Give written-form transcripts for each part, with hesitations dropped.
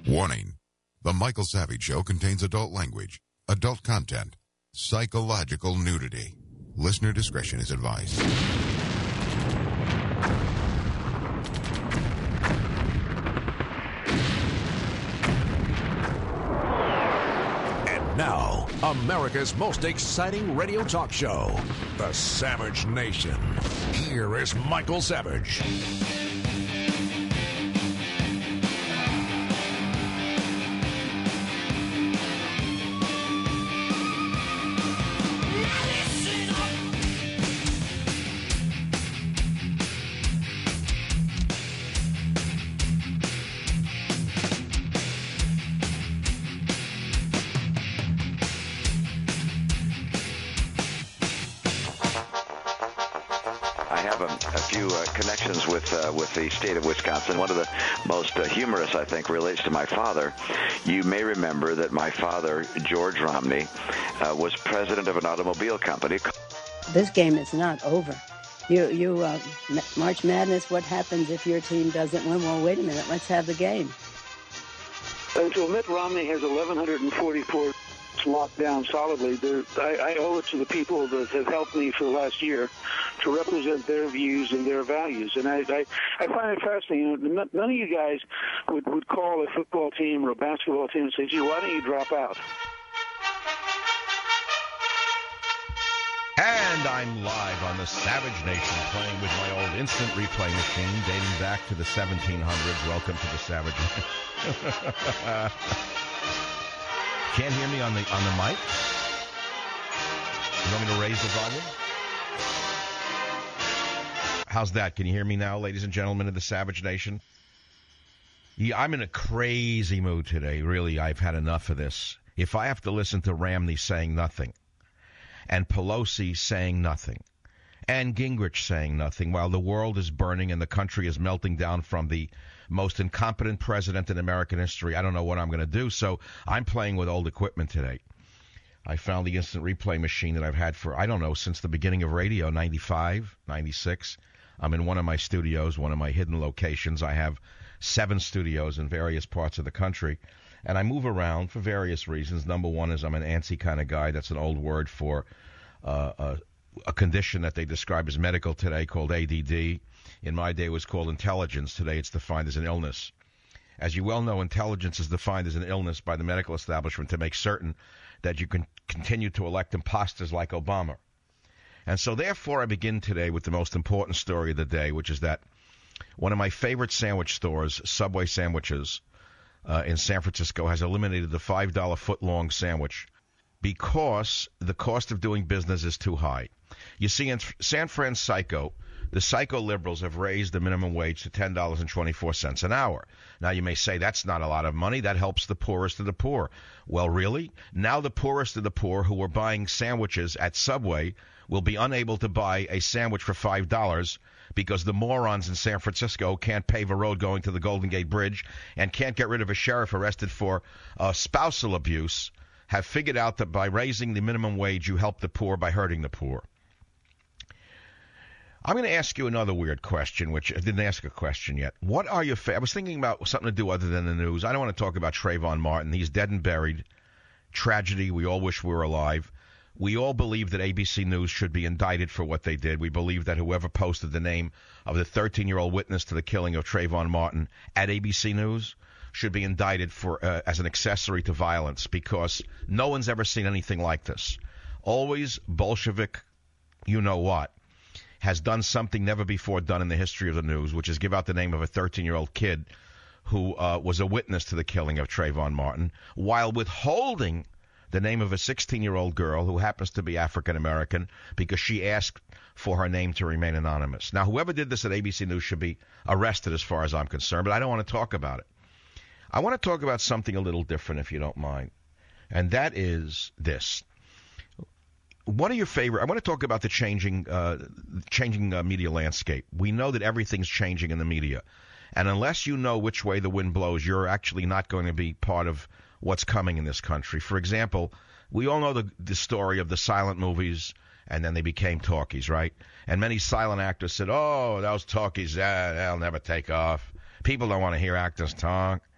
Warning. The Michael Savage Show contains adult language, adult content, psychological nudity. Listener discretion is advised. And now, America's most exciting radio talk show, The Savage Nation. Here is Michael Savage. Connections with the state of Wisconsin. One of the most humorous, I think, relates to my father. You may remember that my father, George Romney, was president of an automobile company. This game is not over. March Madness, what happens if your team doesn't win? Well, wait a minute, let's have the game. Until Mitt Romney has 1,144 locked down solidly, I owe it to the people that have helped me for the last year to represent their views and their values. And I find it fascinating. None of you guys would call a football team or a basketball team and say, gee, why don't you drop out? And I'm live on the Savage Nation, playing with my old instant replay machine dating back to the 1700s. Welcome to the Savage Nation. Can't hear me on the mic? You want me to raise the volume? How's that? Can you hear me now, ladies and gentlemen of the Savage Nation? Yeah, I'm in a crazy mood today. Really, I've had enough of this. If I have to listen to Romney saying nothing, and Pelosi saying nothing, and Gingrich saying nothing, while the world is burning and the country is melting down from the most incompetent president in American history, I don't know what I'm going to do. So I'm playing with old equipment today. I found the instant replay machine that I've had for, I don't know, since the beginning of radio, 95, 96. I'm in one of my studios, one of my hidden locations. I have 7 studios in various parts of the country, and I move around for various reasons. Number one is I'm an antsy kind of guy. That's an old word for a condition that they describe as medical today called ADD. In my day, it was called intelligence. Today, it's defined as an illness. As you well know, intelligence is defined as an illness by the medical establishment to make certain that you can continue to elect imposters like Obama. And so, therefore, I begin today with the most important story of the day, which is that one of my favorite sandwich stores, Subway Sandwiches, in San Francisco, has eliminated the $5 foot-long sandwich because the cost of doing business is too high. You see, in San Francisco, the psycho-liberals have raised the minimum wage to $10.24 an hour. Now, you may say that's not a lot of money. That helps the poorest of the poor. Well, really? Now the poorest of the poor who are buying sandwiches at Subway will be unable to buy a sandwich for $5 because the morons in San Francisco can't pave a road going to the Golden Gate Bridge and can't get rid of a sheriff arrested for spousal abuse, have figured out that by raising the minimum wage, you help the poor by hurting the poor. I'm going to ask you another weird question, which I didn't ask a question yet. What are your I was thinking about something to do other than the news. I don't want to talk about Trayvon Martin. He's dead and buried. Tragedy. We all wish we were alive. We all believe that ABC News should be indicted for what they did. We believe that whoever posted the name of the 13-year-old witness to the killing of Trayvon Martin at ABC News should be indicted for as an accessory to violence, because no one's ever seen anything like this. Always Bolshevik, you know what, has done something never before done in the history of the news, which is give out the name of a 13-year-old kid who was a witness to the killing of Trayvon Martin, while withholding the name of a 16-year-old girl who happens to be African-American because she asked for her name to remain anonymous. Now, whoever did this at ABC News should be arrested as far as I'm concerned, but I don't want to talk about it. I want to talk about something a little different, if you don't mind, and that is this. What are your favorite? I want to talk about the changing media landscape. We know that everything's changing in the media, and unless you know which way the wind blows, you're actually not going to be part of what's coming in this country. For example, we all know the story of the silent movies, and then they became talkies, right? And many silent actors said, oh, those talkies, they'll never take off. People don't want to hear actors talk.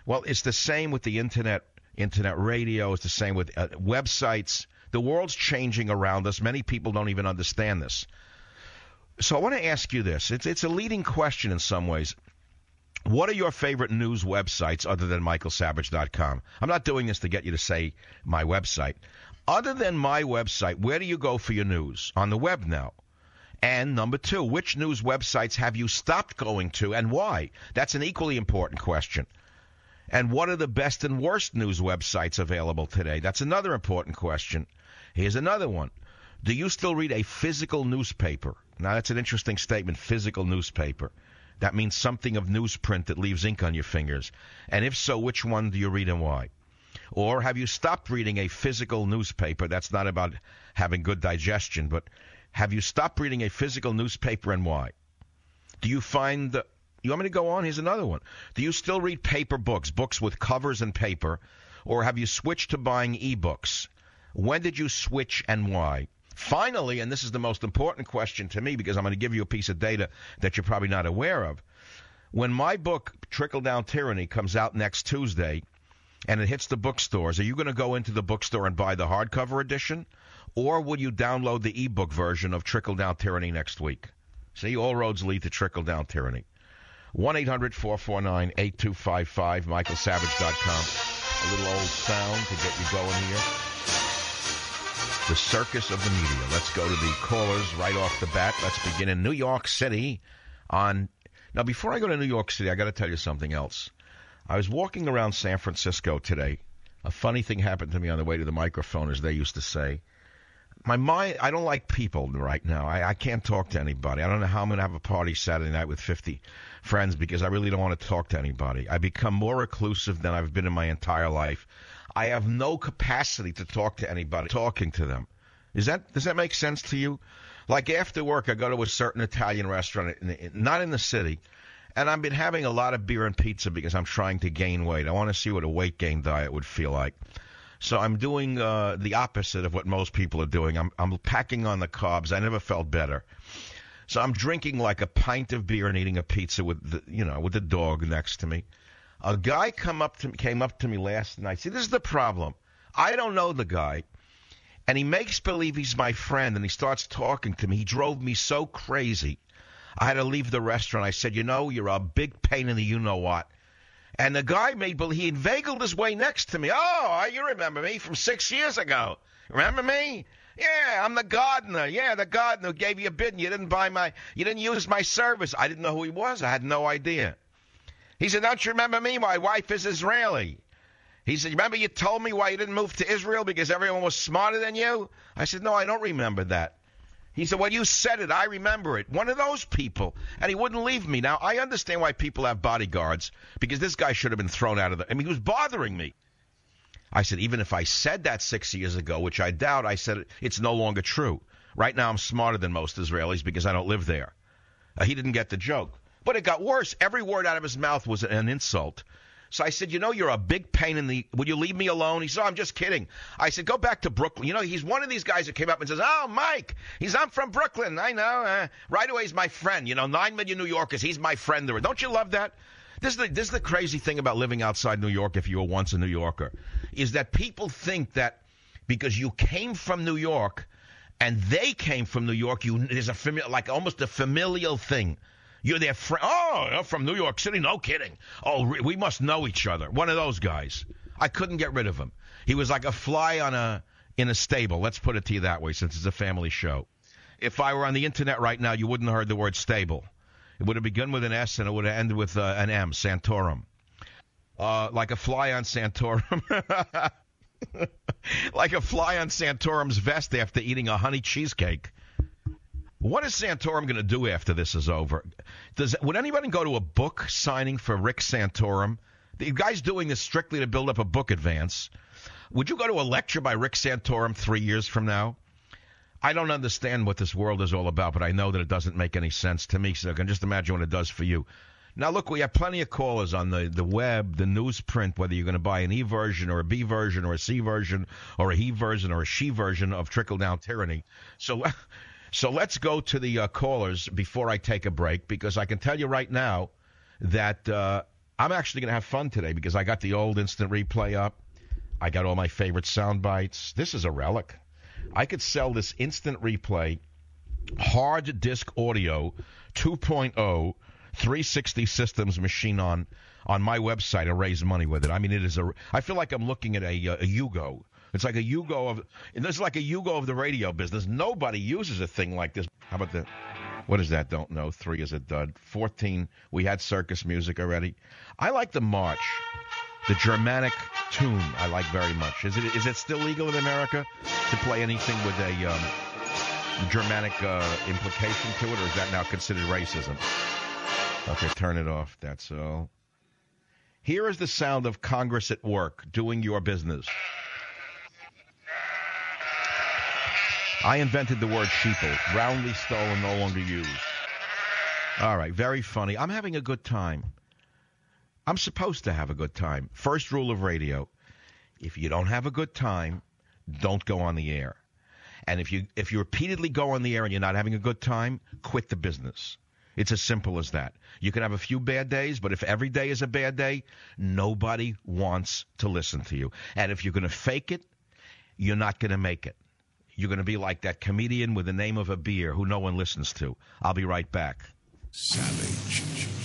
Well, it's the same with the internet radio. It's the same with websites. The world's changing around us. Many people don't even understand this. So I want to ask you this. It's a leading question in some ways. What are your favorite news websites other than michaelsavage.com? I'm not doing this to get you to say my website. Other than my website, where do you go for your news? On the web now. And number two, which news websites have you stopped going to and why? That's an equally important question. And what are the best and worst news websites available today? That's another important question. Here's another one. Do you still read a physical newspaper? Now, that's an interesting statement, physical newspaper. That means something of newsprint that leaves ink on your fingers. And if so, which one do you read and why? Or have you stopped reading a physical newspaper? That's not about having good digestion, but have you stopped reading a physical newspaper and why? Do you find you want me to go on? Here's another one. Do you still read paper books, books with covers and paper, or have you switched to buying e-books? When did you switch and why? Finally, and this is the most important question to me because I'm going to give you a piece of data that you're probably not aware of. When my book, Trickle-Down Tyranny, comes out next Tuesday and it hits the bookstores, are you going to go into the bookstore and buy the hardcover edition? Or will you download the e-book version of Trickle-Down Tyranny next week? See, all roads lead to Trickle-Down Tyranny. 1-800-449-8255, michaelsavage.com. A little old sound to get you going here. The circus of the media. Let's go to the callers right off the bat. Let's begin in New York City. Now, before I go to New York City, I got to tell you something else. I was walking around San Francisco today. A funny thing happened to me on the way to the microphone, as they used to say. My mind, I don't like people right now. I can't talk to anybody. I don't know how I'm going to have a party Saturday night with 50 friends because I really don't want to talk to anybody. I become more reclusive than I've been in my entire life. I have no capacity to talk to anybody talking to them. Does that make sense to you? Like after work, I go to a certain Italian restaurant, not in the city, and I've been having a lot of beer and pizza because I'm trying to gain weight. I want to see what a weight gain diet would feel like. So I'm doing the opposite of what most people are doing. I'm packing on the carbs. I never felt better. So I'm drinking like a pint of beer and eating a pizza with the dog next to me. A guy came up to me last night. See, this is the problem. I don't know the guy, and he makes believe he's my friend, and he starts talking to me. He drove me so crazy. I had to leave the restaurant. I said, you're a big pain in the you-know-what. And the guy he inveigled his way next to me. Oh, you remember me from 6 years ago. Remember me? Yeah, I'm the gardener. Yeah, the gardener who gave you a bid and you didn't use my service. I didn't know who he was. I had no idea. He said, don't you remember me? My wife is Israeli. He said, remember you told me why you didn't move to Israel because everyone was smarter than you? I said, no, I don't remember that. He said, well, you said it. I remember it. One of those people. And he wouldn't leave me. Now, I understand why people have bodyguards because this guy should have been thrown out of he was bothering me. I said, even if I said that 6 years ago, which I doubt, I said it's no longer true. Right now I'm smarter than most Israelis because I don't live there. He didn't get the joke. But it got worse. Every word out of his mouth was an insult. So I said, you're a big pain in the – would you leave me alone? He said, I'm just kidding. I said, go back to Brooklyn. He's one of these guys that came up and says, oh, Mike, I'm from Brooklyn. I know. Right away, he's my friend. 9 million New Yorkers. He's my friend. Don't you love that? This is the crazy thing about living outside New York if you were once a New Yorker, is that people think that because you came from New York and they came from New York, there's almost a familial thing. You're their friend. Oh, you're from New York City? No kidding. Oh, we must know each other. One of those guys. I couldn't get rid of him. He was like a fly in a stable. Let's put it to you that way, since it's a family show. If I were on the internet right now, you wouldn't have heard the word stable. It would have begun with an S and it would have ended with an M, Santorum. Like a fly on Santorum. Like a fly on Santorum's vest after eating a honey cheesecake. What is Santorum going to do after this is over? Would anybody go to a book signing for Rick Santorum? The guy's doing this strictly to build up a book advance. Would you go to a lecture by Rick Santorum 3 years from now? I don't understand what this world is all about, but I know that it doesn't make any sense to me, so I can just imagine what it does for you. Now, look, we have plenty of callers on the web, the newsprint, whether you're going to buy an E version or a B version or a C version or a he version or a she version of Trickle-Down Tyranny. So let's go to the callers before I take a break, because I can tell you right now that I'm actually going to have fun today because I got the old instant replay up. I got all my favorite sound bites. This is a relic. I could sell this instant replay hard disk audio 2.0 360 systems machine on my website and raise money with it. I mean, I feel like I'm looking at a Yugo. It's like a Yugo of the radio business. Nobody uses a thing like this. How about that? What is that? Don't know. 3 is a dud. 14, we had circus music already. I like the march, the Germanic tune. I like very much. Is it still legal in America to play anything with a Germanic implication to it, or is that now considered racism? Okay, turn it off. That's all. Here is the sound of Congress at work, doing your business. I invented the word sheeple, roundly stolen, no longer used. All right, very funny. I'm having a good time. I'm supposed to have a good time. First rule of radio, if you don't have a good time, don't go on the air. And if you repeatedly go on the air and you're not having a good time, quit the business. It's as simple as that. You can have a few bad days, but if every day is a bad day, nobody wants to listen to you. And if you're going to fake it, you're not going to make it. You're going to be like that comedian with the name of a beer who no one listens to. I'll be right back. Savage.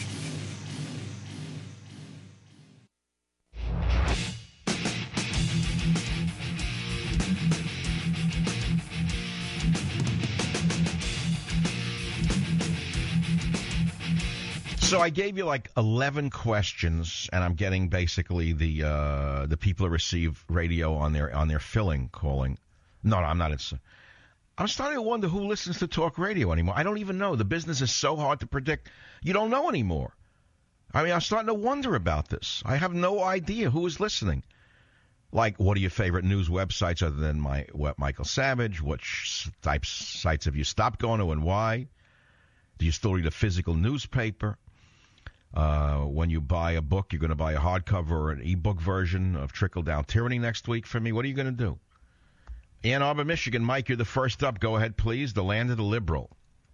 So I gave you like 11 questions, and I'm getting basically the people who receive radio on their filling calling. No, I'm not. I'm starting to wonder who listens to talk radio anymore. I don't even know. The business is so hard to predict. You don't know anymore. I mean, I'm starting to wonder about this. I have no idea who is listening. Like, what are your favorite news websites other than Michael Savage? Which sites have you stopped going to and why? Do you still read a physical newspaper? When you buy a book, you're going to buy a hardcover or an ebook version of Trickle Down Tyranny next week for me. What are you going to do? Ann Arbor, Michigan. Mike, you're the first up. Go ahead, please. The land of the liberal.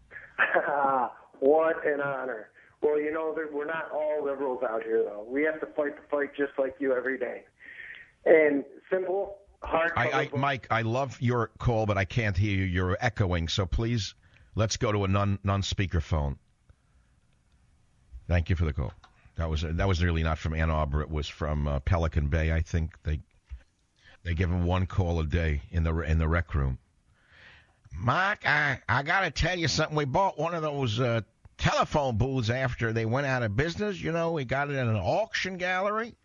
What an honor. Well, you know, we're not all liberals out here, though. We have to fight the fight just like you every day. And simple, hard. Mike, I love your call, but I can't hear you. You're echoing, so please, let's go to a non-speakerphone. Thank you for the call. That was really not from Ann Arbor. It was from Pelican Bay, I think. They give him one call a day in the rec room. Mike, I got to tell you something. We bought one of those telephone booths after they went out of business. You know, we got it in an auction gallery.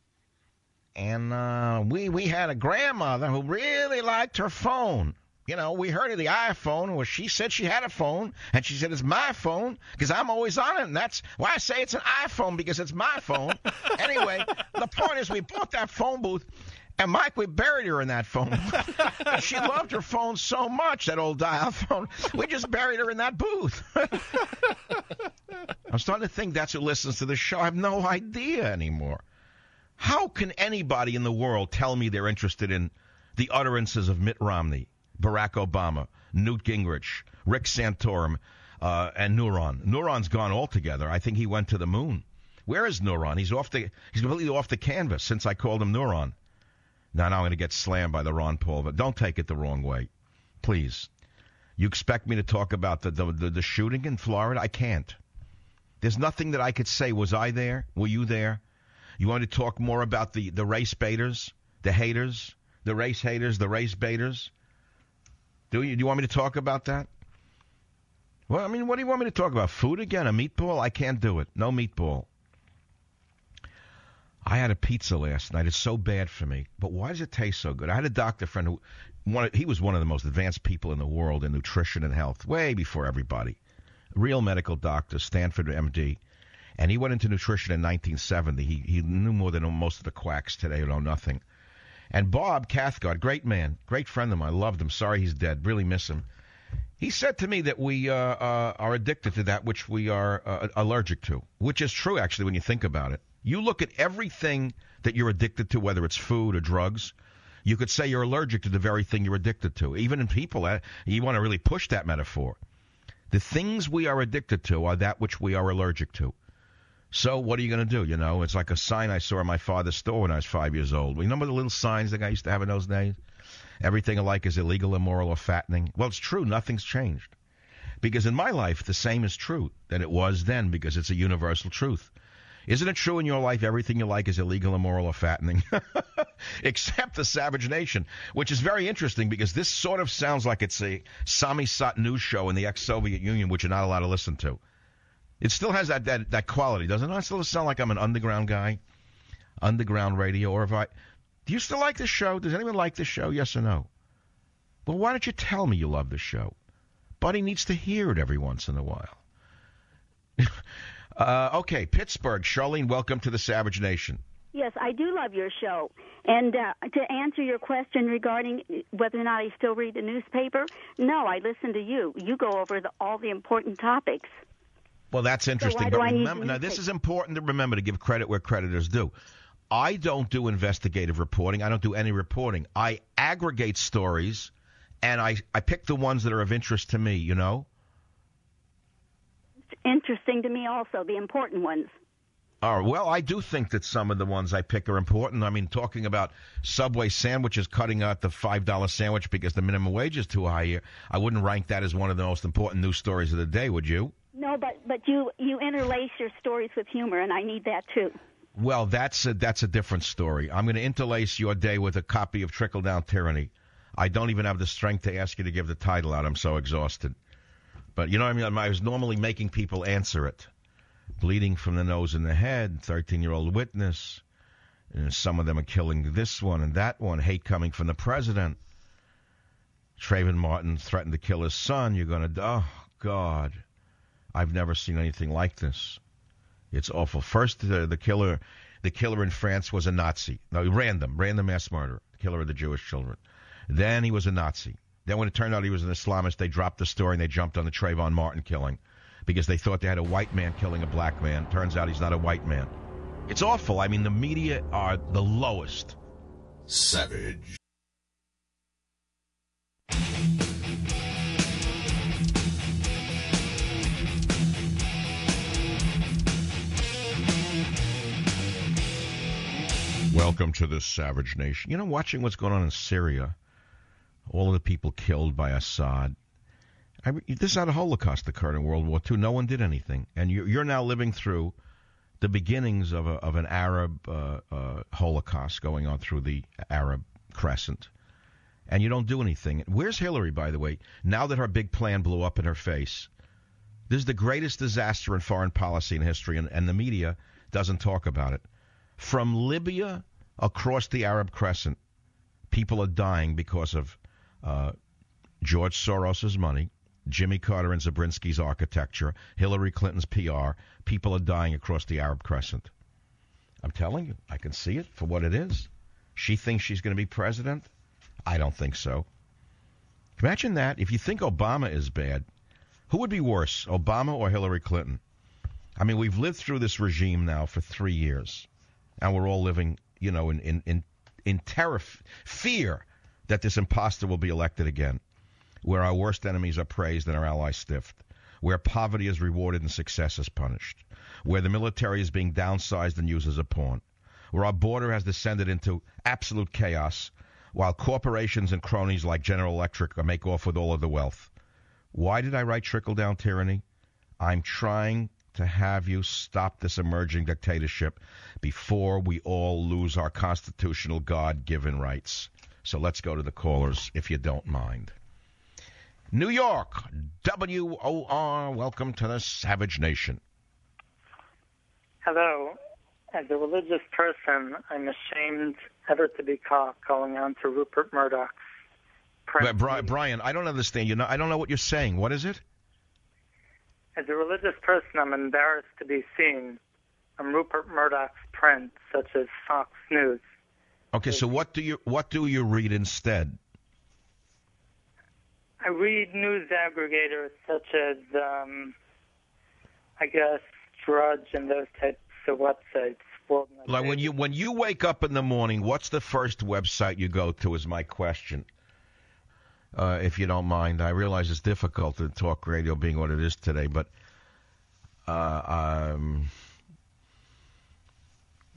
And we had a grandmother who really liked her phone. You know, we heard of the iPhone. Well, she said she had a phone, and she said it's my phone because I'm always on it, and that's why I say it's an iPhone, because it's my phone. Anyway, the point is we bought that phone booth, and, Mike, we buried her in that phone booth. She loved her phone so much, that old dial phone, we just buried her in that booth. I'm starting to think that's who listens to the show. I have no idea anymore. How can anybody in the world tell me they're interested in the utterances of Mitt Romney, Barack Obama, Newt Gingrich, Rick Santorum, and Neuron? Neuron's gone altogether. I think he went to the moon. Where is Neuron? He's completely off the canvas since I called him Neuron. Now I'm going to get slammed by the Ron Paul, but don't take it the wrong way. Please. You expect me to talk about the shooting in Florida? I can't. There's nothing that I could say. Was I there? Were you there? You want to talk more about the race baiters, the haters, the race haters, the race baiters? Do you want me to talk about that? Well, I mean, what do you want me to talk about? Food again? A meatball? I can't do it. No meatball. I had a pizza last night. It's so bad for me. But why does it taste so good? I had a doctor friend he was one of the most advanced people in the world in nutrition and health, way before everybody. Real medical doctor, Stanford MD. And he went into nutrition in 1970. He knew more than most of the quacks today who know nothing. And Bob Cathcart, great man, great friend of mine, loved him. Sorry he's dead. Really miss him. He said to me that we are addicted to that which we are allergic to, which is true, actually, when you think about it. You look at everything that you're addicted to, whether it's food or drugs, you could say you're allergic to the very thing you're addicted to. Even in people, you want to really push that metaphor. The things we are addicted to are that which we are allergic to. So what are you going to do? You know, it's like a sign I saw in my father's store when I was 5 years old. You remember the little signs the guy used to have in those days? Everything alike is illegal, immoral, or fattening. Well, it's true. Nothing's changed. Because in my life, the same is true that it was then, because it's a universal truth. Isn't it true in your life everything you like is illegal, immoral, or fattening? Except the Savage Nation, which is very interesting because this sort of sounds like it's a Sami Sat news show in the ex-Soviet Union, which you're not allowed to listen to. It still has that quality, doesn't it? I still sound like I'm an underground guy, underground radio. Or do you still like this show? Does anyone like this show? Yes or no? Well, why don't you tell me you love this show? Buddy needs to hear it every once in a while. Okay, Pittsburgh. Charlene, welcome to the Savage Nation. Yes, I do love your show. And to answer your question regarding whether or not I still read the newspaper, no, I listen to you. You go over all the important topics. Well, that's interesting. So but remember, now this is important to remember, to give credit where credit is due. I don't do investigative reporting. I don't do any reporting. I aggregate stories, and I pick the ones that are of interest to me, you know? It's interesting to me also, the important ones. Oh, well, I do think that some of the ones I pick are important. I mean, talking about Subway sandwiches cutting out the $5 sandwich because the minimum wage is too high here, I wouldn't rank that as one of the most important news stories of the day, would you? No, but you interlace your stories with humor, and I need that too. Well, that's a different story. I'm going to interlace your day with a copy of Trickle Down Tyranny. I don't even have the strength to ask you to give the title out. I'm so exhausted. But you know what I mean? I was normally making people answer it. Bleeding from the nose and the head, 13-year-old witness. And some of them are killing this one and that one. Hate coming from the president. Trayvon Martin threatened to kill his son. You're going to... Oh, God. I've never seen anything like this. It's awful. First, the killer in France was a Nazi. No, random mass murderer, killer of the Jewish children. Then he was a Nazi. Then when it turned out he was an Islamist, they dropped the story and they jumped on the Trayvon Martin killing because they thought they had a white man killing a black man. Turns out he's not a white man. It's awful. I mean, the media are the lowest. Savage. Welcome to the Savage Nation. You know, watching what's going on in Syria, all of the people killed by Assad. This is how the Holocaust occurred in World War II. No one did anything. And you're now living through the beginnings of an Arab Holocaust going on through the Arab Crescent. And you don't do anything. Where's Hillary, by the way? Now that her big plan blew up in her face. This is the greatest disaster in foreign policy in history, and the media doesn't talk about it. From Libya across the Arab Crescent, people are dying because of George Soros's money, Jimmy Carter and Zabrinsky's architecture, Hillary Clinton's PR. People are dying across the Arab Crescent. I'm telling you, I can see it for what it is. She thinks she's going to be president. I don't think so. Imagine that. If you think Obama is bad, who would be worse, Obama or Hillary Clinton? I mean, we've lived through this regime now for 3 years. And we're all living, you know, in terror, fear that this imposter will be elected again, where our worst enemies are praised and our allies stiffed, where poverty is rewarded and success is punished, where the military is being downsized and used as a pawn, where our border has descended into absolute chaos, while corporations and cronies like General Electric make off with all of the wealth. Why did I write Trickle Down Tyranny? I'm trying to have you stop this emerging dictatorship before we all lose our constitutional God-given rights. So let's go to the callers, if you don't mind. New York, WOR, welcome to the Savage Nation. Hello. As a religious person, I'm ashamed ever to be caught calling on to Rupert Murdoch's print. Brian, I don't understand. I don't know what you're saying. What is it? As a religious person, I'm embarrassed to be seen on Rupert Murdoch's print, such as Fox News. Okay, so what do you read instead? I read news aggregators such as, I guess, Drudge and those types of websites. Like when you wake up in the morning, what's the first website you go to? Is my question. If you don't mind, I realize it's difficult to talk radio being what it is today, but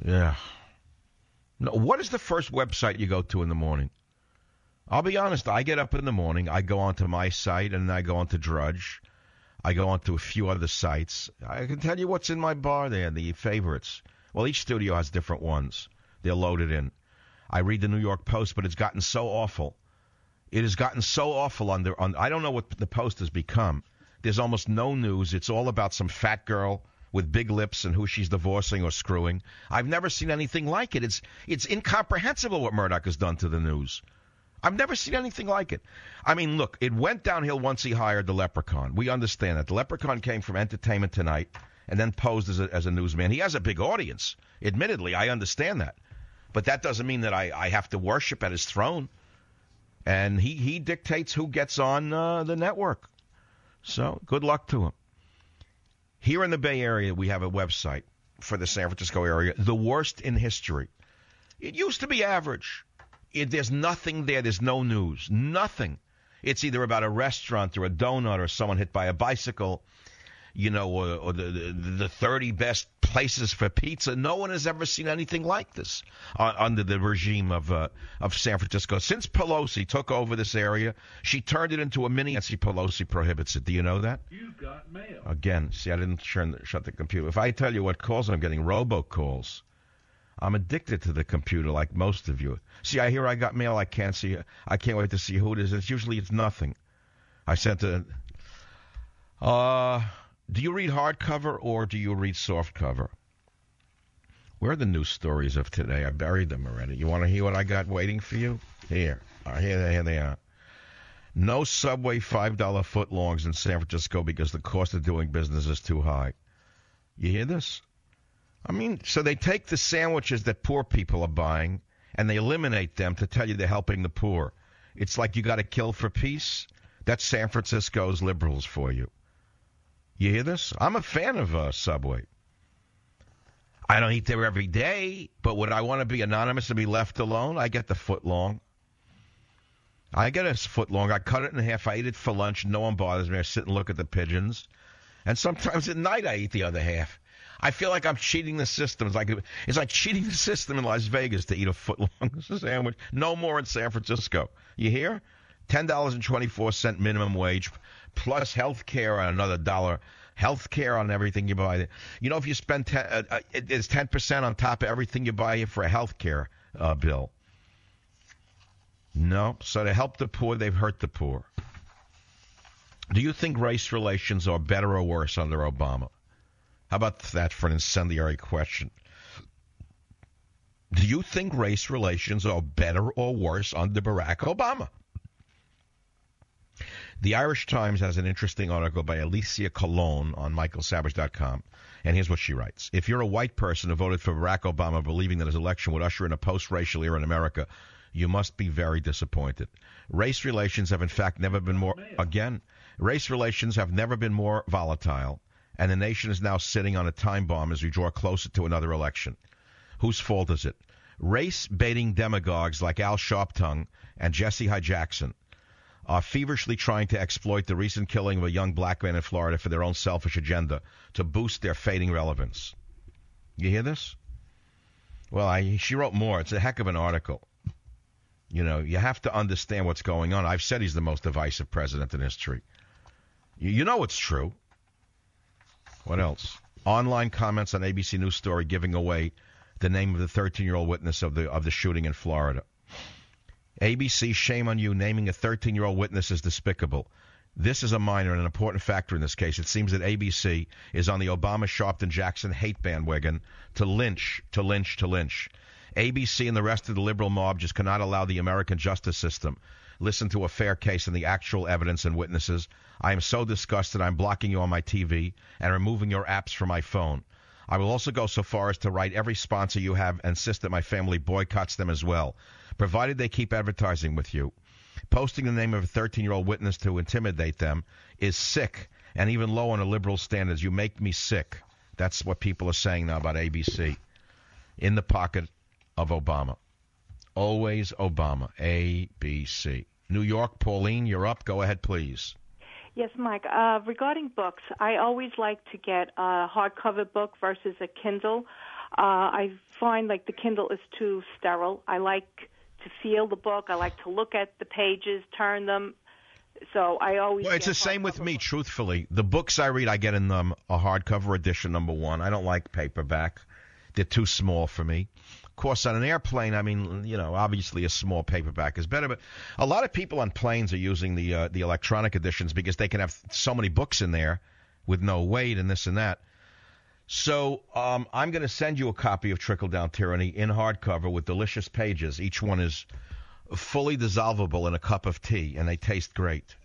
Yeah. No, what is the first website you go to in the morning? I'll be honest. I get up in the morning. I go onto my site, and I go onto Drudge. I go onto a few other sites. I can tell you what's in my bar there, the favorites. Well, each studio has different ones. They're loaded in. I read the New York Post, but it's gotten so awful. It has gotten so awful on I don't know what the Post has become. There's almost no news. It's all about some fat girl with big lips and who she's divorcing or screwing. I've never seen anything like it. It's incomprehensible what Murdoch has done to the news. I've never seen anything like it. I mean, look, it went downhill once he hired the Leprechaun. We understand that. The Leprechaun came from Entertainment Tonight and then posed as a newsman. He has a big audience. Admittedly, I understand that. But that doesn't mean that I have to worship at his throne. And he dictates who gets on the network. So good luck to him. Here in the Bay Area, we have a website for the San Francisco area, the worst in history. It used to be average. There's nothing there. There's no news. Nothing. It's either about a restaurant or a donut or someone hit by a bicycle, or the 30 best places for pizza. No one has ever seen anything like this under the regime of San Francisco. Since Pelosi took over this area, she turned it into a mini. Nancy Pelosi prohibits it. Do you know that? You've got mail. Again, see, I didn't shut the computer. If I tell you what calls, I'm getting robocalls. I'm addicted to the computer like most of you. See, I got mail. I can't see. I can't wait to see who it is. It's nothing. I sent a. Do you read hardcover or do you read softcover? Where are the news stories of today? I buried them already. You want to hear what I got waiting for you? Here they are. No Subway $5 footlongs in San Francisco because the cost of doing business is too high. You hear this? I mean, so they take the sandwiches that poor people are buying and they eliminate them to tell you they're helping the poor. It's like you got to kill for peace. That's San Francisco's liberals for you. You hear this? I'm a fan of Subway. I don't eat there every day, but would I want to be anonymous and be left alone? I get the footlong. I get a footlong. I cut it in half. I eat it for lunch. No one bothers me. I sit and look at the pigeons. And sometimes at night I eat the other half. I feel like I'm cheating the system. It's like cheating the system in Las Vegas to eat a footlong sandwich. No more in San Francisco. You hear? $10.24 minimum wage, plus health care on another $1. Health care on everything you buy. If you spend it's 10% on top of everything you buy for a health care bill. No. So to help the poor, they've hurt the poor. Do you think race relations are better or worse under Obama? How about that for an incendiary question? Do you think race relations are better or worse under Barack Obama? The Irish Times has an interesting article by Alicia Colon on michaelsavage.com, and here's what she writes. If you're a white person who voted for Barack Obama believing that his election would usher in a post-racial era in America, you must be very disappointed. Race relations have, in fact, never been more... Again, race relations have never been more volatile, and the nation is now sitting on a time bomb as we draw closer to another election. Whose fault is it? Race-baiting demagogues like Al Sharptongue and Jesse Hy Jackson are feverishly trying to exploit the recent killing of a young black man in Florida for their own selfish agenda to boost their fading relevance. You hear this? Well, she wrote more. It's a heck of an article. You have to understand what's going on. I've said he's the most divisive president in history. You know it's true. What else? Online comments on ABC News story giving away the name of the 13-year-old witness of the shooting in Florida. ABC, shame on you. Naming a 13-year-old witness is despicable. This is a minor and an important factor in this case. It seems that ABC is on the Obama, Sharpton, Jackson hate bandwagon to lynch. ABC and the rest of the liberal mob just cannot allow the American justice system listen to a fair case and the actual evidence and witnesses. I am so disgusted I'm blocking you on my TV and removing your apps from my phone. I will also go so far as to write every sponsor you have and insist that my family boycotts them as well, provided they keep advertising with you. Posting the name of a 13-year-old witness to intimidate them is sick and even low on the liberal standards. You make me sick. That's what people are saying now about ABC. In the pocket of Obama. Always Obama. ABC. New York, Pauline, you're up. Go ahead, please. Yes, Mike. Regarding books, I always like to get a hardcover book versus a Kindle. I find like the Kindle is too sterile. I like to feel the book. I like to look at the pages, turn them. So I always. Well, it's the same with me, truthfully. The books I read, I get in them a hardcover edition, number one. I don't like paperback. They're too small for me. Of course, on an airplane, I mean, obviously a small paperback is better. But a lot of people on planes are using the electronic editions because they can have so many books in there with no weight and this and that. So I'm going to send you a copy of Trickle Down Tyranny in hardcover with delicious pages. Each one is fully dissolvable in a cup of tea, and they taste great.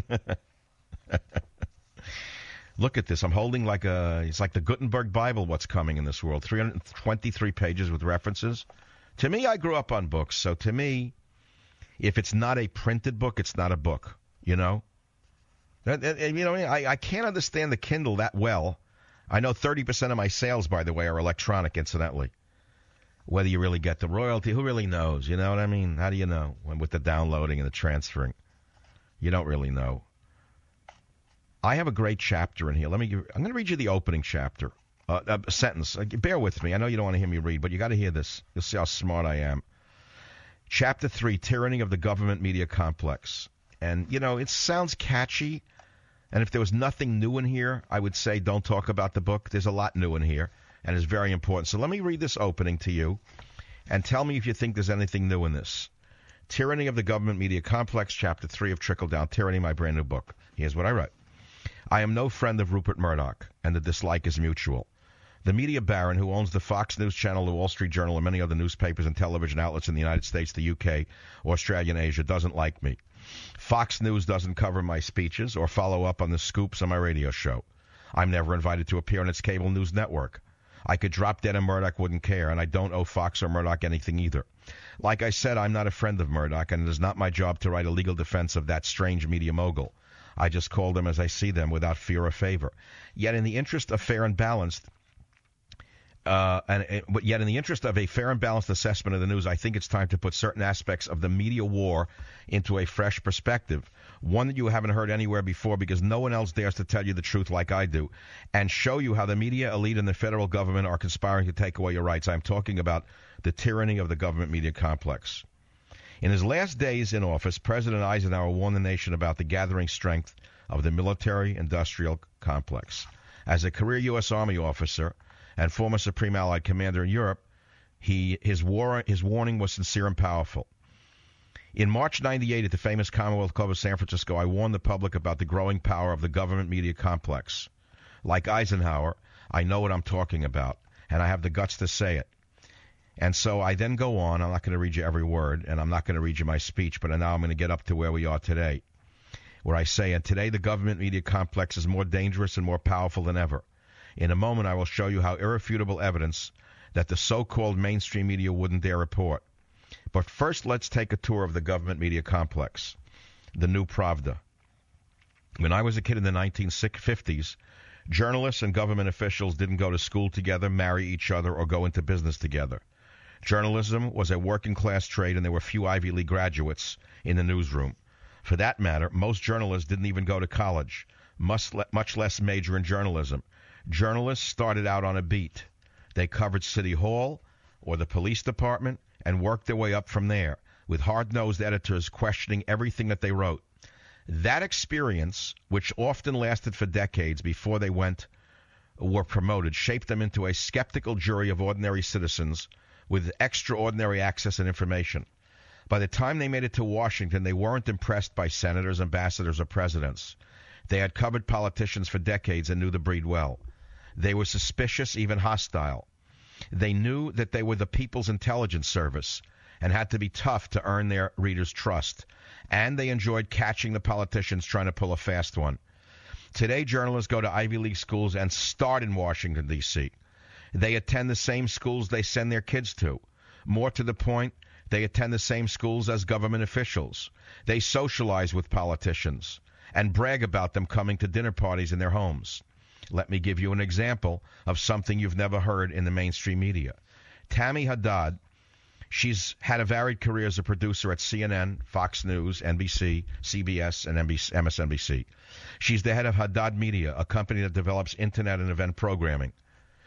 Look at this. I'm holding it's like the Gutenberg Bible, what's coming in this world. 323 pages with references. To me, I grew up on books. So to me, if it's not a printed book, it's not a book, I can't understand the Kindle that well. I know 30% of my sales, by the way, are electronic, incidentally. Whether you really get the royalty, who really knows? You know what I mean? How do you know? With the downloading and the transferring. You don't really know. I have a great chapter in here. I'm going to read you the opening chapter, a sentence. Bear with me. I know you don't want to hear me read, but you got to hear this. You'll see how smart I am. Chapter 3, Tyranny of the Government Media Complex. And, it sounds catchy. And if there was nothing new in here, I would say don't talk about the book. There's a lot new in here, and it's very important. So let me read this opening to you, and tell me if you think there's anything new in this. Tyranny of the Government Media Complex, Chapter 3 of Trickle Down Tyranny, my brand new book. Here's what I wrote. I am no friend of Rupert Murdoch, and the dislike is mutual. The media baron who owns the Fox News Channel, the Wall Street Journal, and many other newspapers and television outlets in the United States, the UK, Australia, and Asia doesn't like me. Fox News doesn't cover my speeches or follow up on the scoops on my radio show. I'm never invited to appear on its cable news network. I could drop dead and Murdoch wouldn't care, and I don't owe Fox or Murdoch anything either. Like I said, I'm not a friend of Murdoch, and it is not my job to write a legal defense of that strange media mogul. I just call them as I see them without fear or favor. Yet in the interest of fair and balanced, yet in the interest of a fair and balanced assessment of the news, I think it's time to put certain aspects of the media war into a fresh perspective, one that you haven't heard anywhere before because no one else dares to tell you the truth like I do, and show you how the media elite and the federal government are conspiring to take away your rights. I'm talking about the tyranny of the government media complex. In his last days in office, President Eisenhower warned the nation about the gathering strength of the military-industrial complex. As a career U.S. Army officer and former Supreme Allied Commander in Europe, his warning was sincere and powerful. In March 98 at the famous Commonwealth Club of San Francisco, I warned the public about the growing power of the government media complex. Like Eisenhower, I know what I'm talking about, and I have the guts to say it. And so I then go on. I'm not going to read you every word, and I'm not going to read you my speech, but now I'm going to get up to where we are today, where I say, and today the government media complex is more dangerous and more powerful than ever. In a moment, I will show you how irrefutable evidence that the so-called mainstream media wouldn't dare report. But first, let's take a tour of the government media complex, the New Pravda. When I was a kid in the 1950s, journalists and government officials didn't go to school together, marry each other, or go into business together. Journalism was a working-class trade, and there were few Ivy League graduates in the newsroom. For that matter, most journalists didn't even go to college, much less major in journalism. Journalists started out on a beat. They covered City Hall or the police department and worked their way up from there, with hard-nosed editors questioning everything that they wrote. That experience, which often lasted for decades before they were promoted, shaped them into a skeptical jury of ordinary citizens with extraordinary access and information. By the time they made it to Washington, they weren't impressed by senators, ambassadors, or presidents. They had covered politicians for decades and knew the breed well. They were suspicious, even hostile. They knew that they were the People's Intelligence Service and had to be tough to earn their readers' trust. And they enjoyed catching the politicians trying to pull a fast one. Today, journalists go to Ivy League schools and start in Washington, D.C. They attend the same schools they send their kids to. More to the point, they attend the same schools as government officials. They socialize with politicians and brag about them coming to dinner parties in their homes. Let me give you an example of something you've never heard in the mainstream media. Tammy Haddad, she's had a varied career as a producer at CNN, Fox News, NBC, CBS, and MSNBC. She's the head of Haddad Media, a company that develops internet and event programming.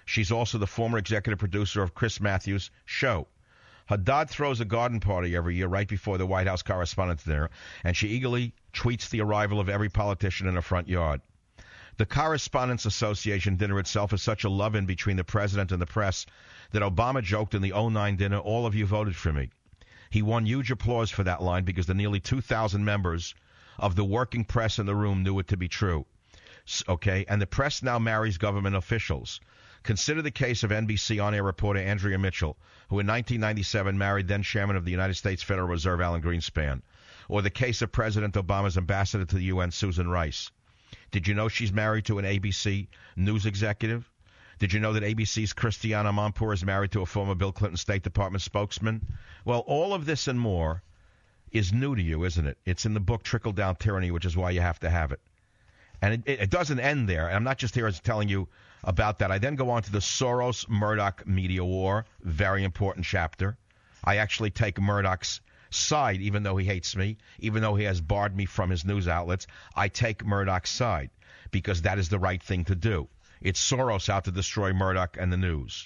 She's also the former executive producer of Chris Matthews' show. Haddad throws a garden party every year right before the White House Correspondents' Dinner, and she eagerly tweets the arrival of every politician in her front yard. The Correspondents' Association dinner itself is such a love-in between the president and the press that Obama joked in the 2009 dinner, "All of you voted for me." He won huge applause for that line because the nearly 2,000 members of the working press in the room knew it to be true. Okay, and the press now marries government officials. Consider the case of NBC on-air reporter Andrea Mitchell, who in 1997 married then-chairman of the United States Federal Reserve, Alan Greenspan. Or the case of President Obama's ambassador to the UN, Susan Rice. Did you know she's married to an ABC news executive? Did you know that ABC's Christiana Amanpour is married to a former Bill Clinton State Department spokesman? Well, all of this and more is new to you, isn't it? It's in the book Trickle-Down Tyranny, which is why you have to have it. And it doesn't end there. And I'm not just here as telling you about that. I then go on to the Soros-Murdoch media war, very important chapter. I actually take Murdoch's side, even though he hates me, even though he has barred me from his news outlets. I take Murdoch's side because that is the right thing to do. It's Soros out to destroy Murdoch and the news.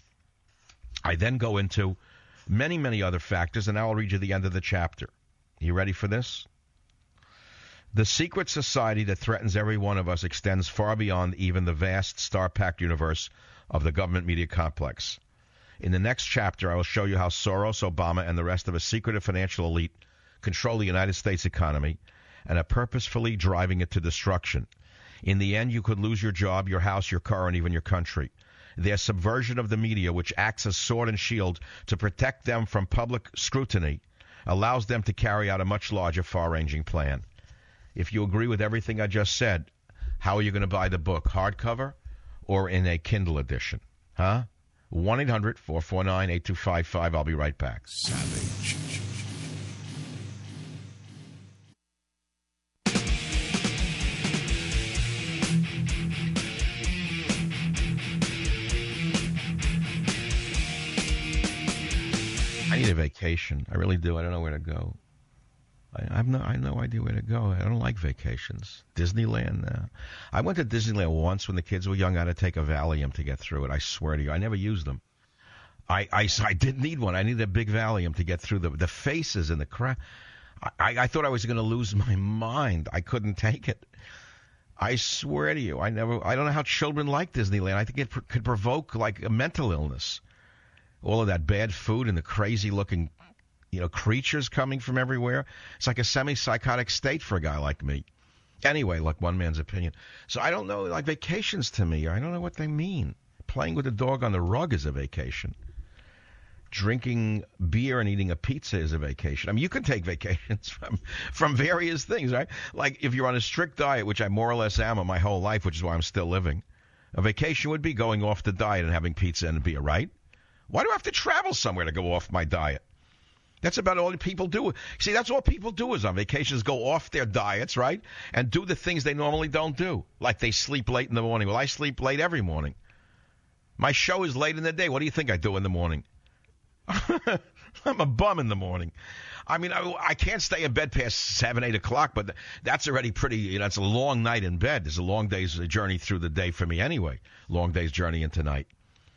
I then go into many, many other factors, and now I'll read you the end of the chapter. You ready for this? The secret society that threatens every one of us extends far beyond even the vast star-packed universe of the government media complex. In the next chapter, I will show you how Soros, Obama, and the rest of a secretive financial elite control the United States economy and are purposefully driving it to destruction. In the end, you could lose your job, your house, your car, and even your country. Their subversion of the media, which acts as sword and shield to protect them from public scrutiny, allows them to carry out a much larger, far-ranging plan. If you agree with everything I just said, how are you going to buy the book? Hardcover or in a Kindle edition? Huh? 1-800-449-8255. I'll be right back. Savage. I need a vacation. I really do. I don't know where to go. I have no idea where to go. I don't like vacations. Disneyland. I went to Disneyland once when the kids were young. I had to take a Valium to get through it. I swear to you, I never used them. I didn't need one. I needed a big Valium to get through the faces and the crap. I thought I was going to lose my mind. I couldn't take it. I swear to you, I don't know how children like Disneyland. I think it could provoke like a mental illness. All of that bad food and the crazy-looking, creatures coming from everywhere. It's like a semi-psychotic state for a guy like me. Anyway, look, one man's opinion. So I don't know, like vacations to me, I don't know what they mean. Playing with a dog on the rug is a vacation. Drinking beer and eating a pizza is a vacation. I mean, you can take vacations from various things, right? Like if you're on a strict diet, which I more or less am my whole life, which is why I'm still living, a vacation would be going off the diet and having pizza and beer, right? Why do I have to travel somewhere to go off my diet? That's about all people do. See, that's all people do is on vacations go off their diets, right? And do the things they normally don't do. Like they sleep late in the morning. Well, I sleep late every morning. My show is late in the day. What do you think I do in the morning? I'm a bum in the morning. I mean, I can't stay in bed past 7, 8 o'clock, but that's already pretty, it's a long night in bed. There's a long day's journey through the day for me anyway. Long day's journey into night.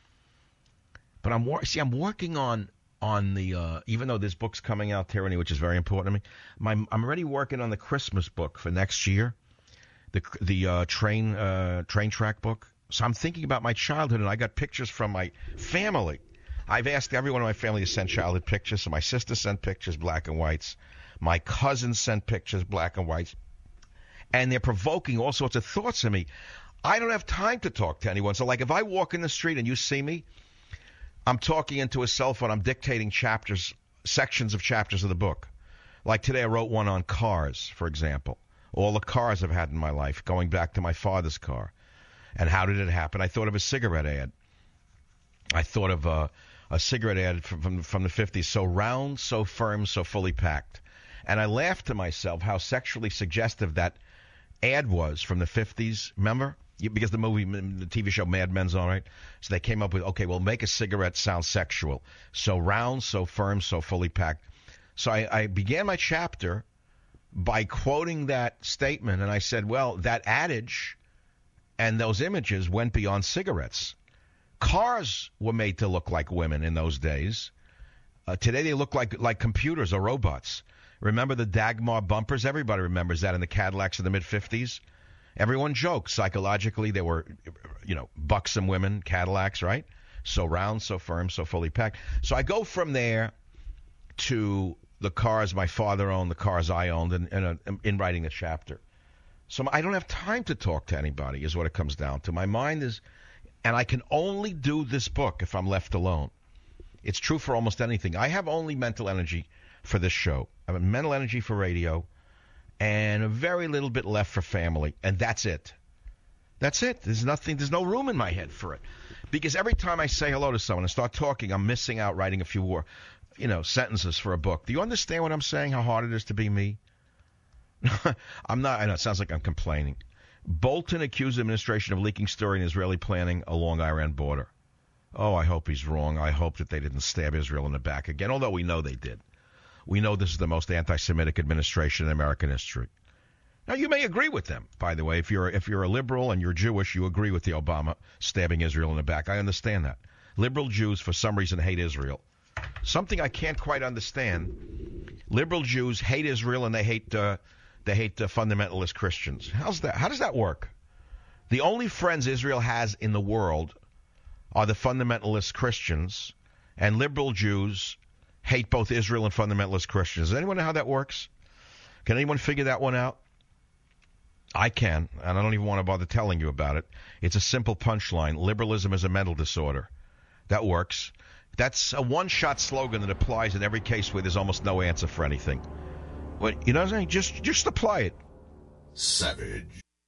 But I'm working on the, even though this book's coming out, Tyranny, which is very important to me, I'm already working on the Christmas book for next year, the train track book. So I'm thinking about my childhood, and I got pictures from my family. I've asked everyone in my family to send childhood pictures. So my sister sent pictures, black and whites. My cousins sent pictures, black and whites. And they're provoking all sorts of thoughts in me. I don't have time to talk to anyone. So, like, if I walk in the street and you see me, I'm talking into a cell phone. I'm dictating sections of chapters of the book. Like today I wrote one on cars, for example. All the cars I've had in my life, going back to my father's car. And how did it happen? I thought of a cigarette ad. I thought of a cigarette ad from the 50s. So round, so firm, so fully packed. And I laughed to myself how sexually suggestive that ad was from the 50s. Remember? Because the TV show Mad Men's on, right? So they came up with, okay, well, make a cigarette sound sexual. So round, so firm, so fully packed. So I began my chapter by quoting that statement, and I said, well, that adage and those images went beyond cigarettes. Cars were made to look like women in those days. Today they look like computers or robots. Remember the Dagmar bumpers? Everybody remembers that in the Cadillacs of the mid-'50s. Everyone joked. Psychologically, they were, buxom women, Cadillacs, right? So round, so firm, so fully packed. So I go from there to the cars my father owned, the cars I owned, and in writing a chapter. So I don't have time to talk to anybody is what it comes down to. My mind is, and I can only do this book if I'm left alone. It's true for almost anything. I have only mental energy for this show. I have mental energy for radio and a very little bit left for family, and that's it. That's it. There's no room in my head for it. Because every time I say hello to someone and start talking, I'm missing out writing a few more, sentences for a book. Do you understand what I'm saying, how hard it is to be me? I'm not. I know it sounds like I'm complaining. Bolton accused the administration of leaking story in Israeli planning along Iran border. Oh, I hope he's wrong. I hope that they didn't stab Israel in the back again, although we know they did. We know this is the most anti-Semitic administration in American history. Now, you may agree with them, by the way. If you're a liberal and you're Jewish, you agree with the Obama stabbing Israel in the back. I understand that. Liberal Jews, for some reason, hate Israel. Something I can't quite understand. Liberal Jews hate Israel and they hate fundamentalist Christians. How's that? How does that work? The only friends Israel has in the world are the fundamentalist Christians, and liberal Jews hate both Israel and fundamentalist Christians. Does anyone know how that works? Can anyone figure that one out? I can, and I don't even want to bother telling you about it. It's a simple punchline. Liberalism is a mental disorder. That works. That's a one-shot slogan that applies in every case where there's almost no answer for anything. But you know what I'm saying? Just apply it. Savage.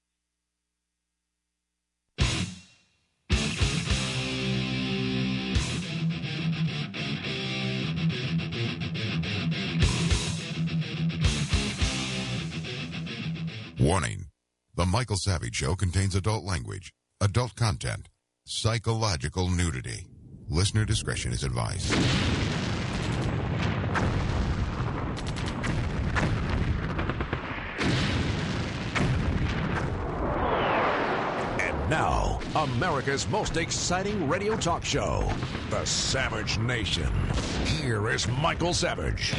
Warning. The Michael Savage Show contains adult language, adult content, psychological nudity. Listener discretion is advised. And now, America's most exciting radio talk show, The Savage Nation. Here is Michael Savage.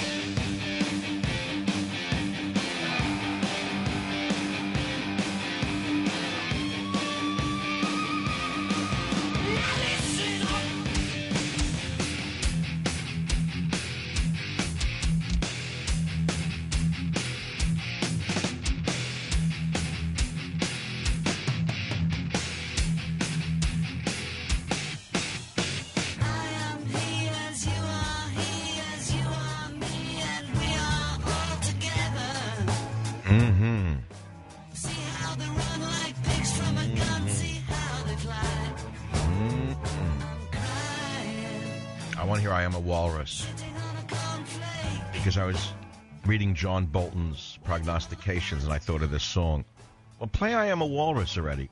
Walrus, because I was reading John Bolton's prognostications and I thought of this song. Well, play I Am a Walrus already.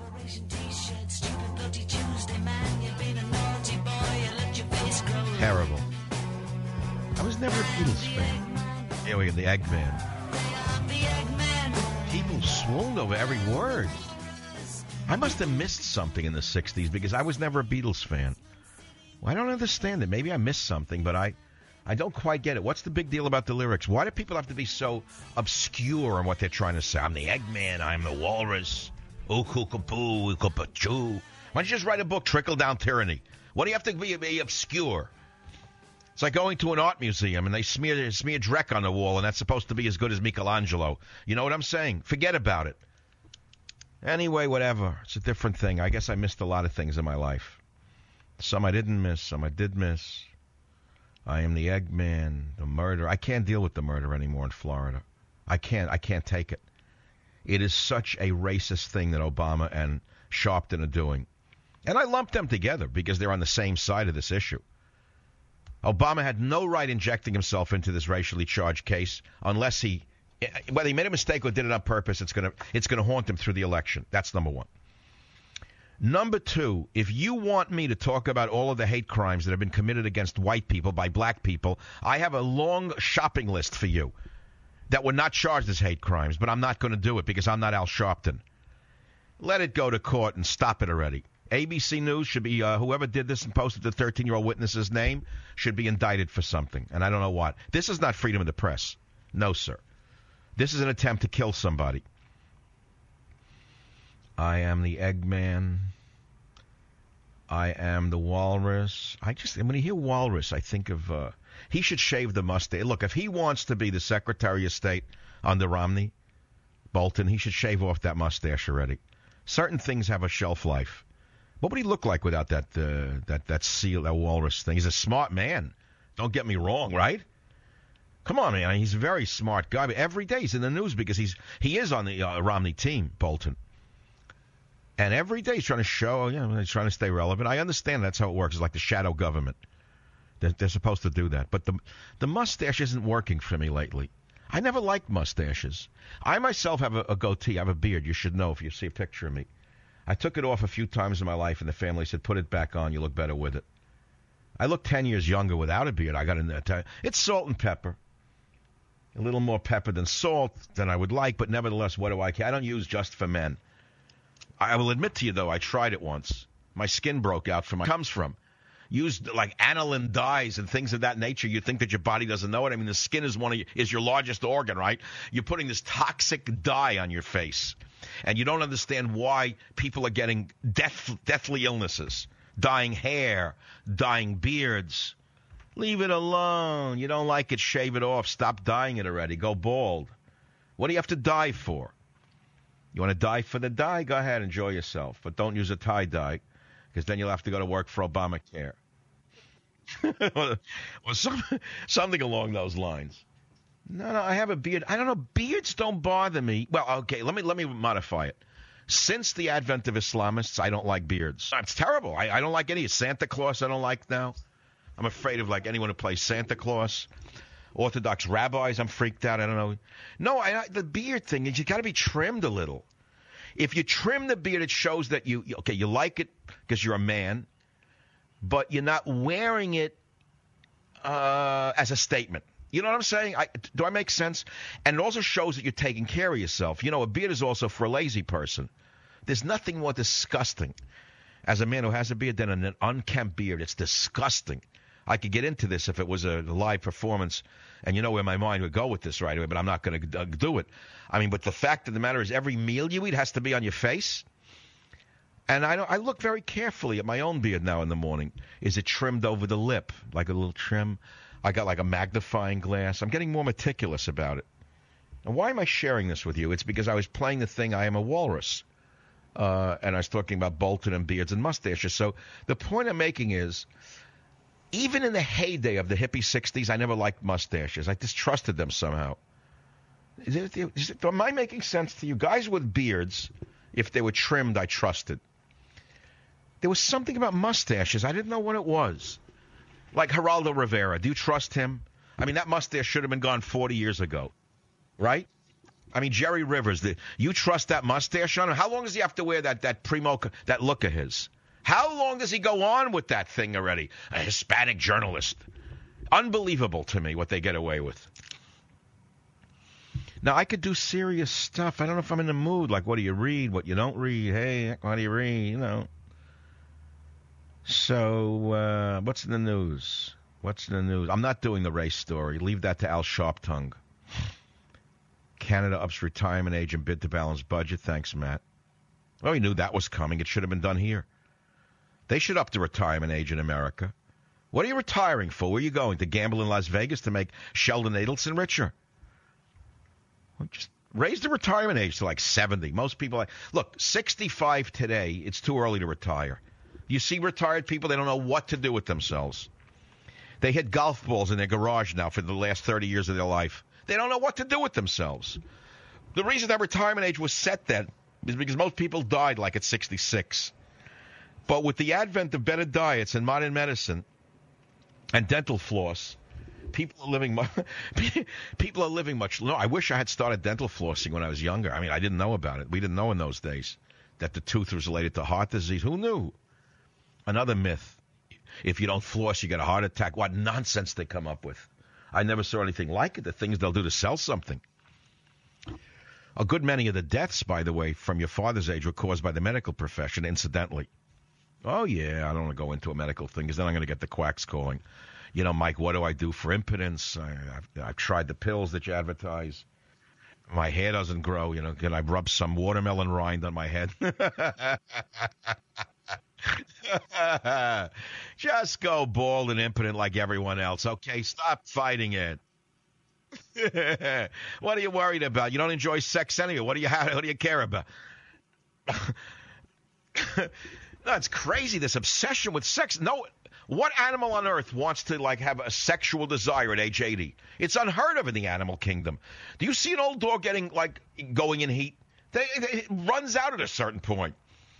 Terrible. I was never a Beatles fan. Here we have the Eggman. People swooned over every word. I must have missed something in the 60s because I was never a Beatles fan. Well, I don't understand it. Maybe I missed something, but I don't quite get it. What's the big deal about the lyrics? Why do people have to be so obscure in what they're trying to say? I'm the Eggman. I'm the Walrus. Ooh-coo-coo-poo, ooh-coo-poo-choo. Why don't you just write a book, Trickle Down Tyranny? What do you have to be obscure? It's like going to an art museum and they smear Drek on the wall, and that's supposed to be as good as Michelangelo. You know what I'm saying? Forget about it. Anyway, whatever. It's a different thing. I guess I missed a lot of things in my life. Some I didn't miss, some I did miss. I am the Eggman, the murder. I can't deal with the murder anymore in Florida. I can't take it. It is such a racist thing that Obama and Sharpton are doing. And I lump them together because they're on the same side of this issue. Obama had no right injecting himself into this racially charged case unless whether he made a mistake or did it on purpose, it's gonna haunt him through the election. That's number one. Number two, if you want me to talk about all of the hate crimes that have been committed against white people by black people, I have a long shopping list for you that were not charged as hate crimes, but I'm not going to do it because I'm not Al Sharpton. Let it go to court and stop it already. ABC News should be, whoever did this and posted the 13-year-old witness's name should be indicted for something, and I don't know what. This is not freedom of the press. No, sir. This is an attempt to kill somebody. I am the Eggman. I am the Walrus. When you hear Walrus, I think of, he should shave the mustache. Look, if he wants to be the Secretary of State under Romney, Bolton, he should shave off that mustache already. Certain things have a shelf life. What would he look like without that seal, that walrus thing? He's a smart man. Don't get me wrong, right? Come on, man. He's a very smart guy. But every day he's in the news because he is on the Romney team, Bolton. And every day he's trying to show, he's trying to stay relevant. I understand that's how it works. It's like the shadow government. They're supposed to do that. But the mustache isn't working for me lately. I never liked mustaches. I myself have a goatee. I have a beard. You should know if you see a picture of me. I took it off a few times in my life, and the family said, put it back on. You look better with it. I look 10 years younger without a beard. I got in there. It's salt and pepper. A little more pepper than salt than I would like, but nevertheless, what do I care? I don't use just for men. I will admit to you, though, I tried it once. My skin broke out from comes from. Used like aniline dyes and things of that nature. You think that your body doesn't know it. I mean, the skin is your largest organ, right? You're putting this toxic dye on your face. And you don't understand why people are getting deathly illnesses, dyeing hair, dyeing beards. Leave it alone. You don't like it, shave it off. Stop dyeing it already. Go bald. What do you have to dye for? You want to dye for the dye? Go ahead, enjoy yourself. But don't use a tie dye, because then you'll have to go to work for Obamacare. or something along those lines. No, I have a beard. I don't know. Beards don't bother me. Well, okay, let me modify it. Since the advent of Islamists, I don't like beards. It's terrible. I don't like any. Santa Claus I don't like now. I'm afraid of like anyone who plays Santa Claus. Orthodox rabbis, I'm freaked out. I don't know. No, the beard thing is you got to be trimmed a little. If you trim the beard, it shows that you like it because you're a man, but you're not wearing it as a statement. You know what I'm saying? Do I make sense? And it also shows that you're taking care of yourself. You know, a beard is also for a lazy person. There's nothing more disgusting as a man who has a beard than an unkempt beard. It's disgusting. I could get into this if it was a live performance, and you know where my mind would go with this right away, but I'm not going to do it. I mean, but the fact of the matter is every meal you eat has to be on your face. And I look very carefully at my own beard now in the morning. Is it trimmed over the lip, like a little trim? I got like a magnifying glass. I'm getting more meticulous about it. And why am I sharing this with you? It's because I was playing the thing I Am a Walrus. And I was talking about Bolton and beards and mustaches. So the point I'm making is, even in the heyday of the hippie 60s, I never liked mustaches. I distrusted them somehow. Am I making sense to you? Guys with beards, if they were trimmed, I trusted. There was something about mustaches. I didn't know what it was. Like Geraldo Rivera. Do you trust him? I mean, that mustache should have been gone 40 years ago. Right? I mean, Jerry Rivers, you trust that mustache on him? How long does he have to wear that primo, that look of his? How long does he go on with that thing already? A Hispanic journalist. Unbelievable to me what they get away with. Now, I could do serious stuff. I don't know if I'm in the mood. Like, what do you read? What you don't read? Hey, what do you read? You know. So, what's in the news? What's in the news? I'm not doing the race story. Leave that to Al Sharptongue. Canada ups retirement age and bid to balance budget. Thanks, Matt. Well, we knew that was coming. It should have been done here. They should up the retirement age in America. What are you retiring for? Where are you going? To gamble in Las Vegas to make Sheldon Adelson richer? Well, just raise the retirement age to like 70. Most people, look, 65 today, it's too early to retire. You see retired people, they don't know what to do with themselves. They hit golf balls in their garage now for the last 30 years of their life. They don't know what to do with themselves. The reason that retirement age was set then is because most people died like at 66. But with the advent of better diets and modern medicine and dental floss, people are living much longer. I wish I had started dental flossing when I was younger. I mean, I didn't know about it. We didn't know in those days that the tooth was related to heart disease. Who knew? Another myth. If you don't floss, you get a heart attack. What nonsense they come up with. I never saw anything like it, the things they'll do to sell something. A good many of the deaths, by the way, from your father's age were caused by the medical profession, incidentally. Oh, yeah, I don't want to go into a medical thing because then I'm going to get the quacks calling. You know, Mike, what do I do for impotence? I've tried the pills that you advertise. My hair doesn't grow. You know, can I rub some watermelon rind on my head? Just go bald and impotent like everyone else, okay? Stop fighting it. What are you worried about? You don't enjoy sex anyway. What do you care about? That's crazy, this obsession with sex. No, what animal on earth wants to, like, have a sexual desire at age 80? It's unheard of in the animal kingdom. Do you see an old dog going in heat? It runs out at a certain point.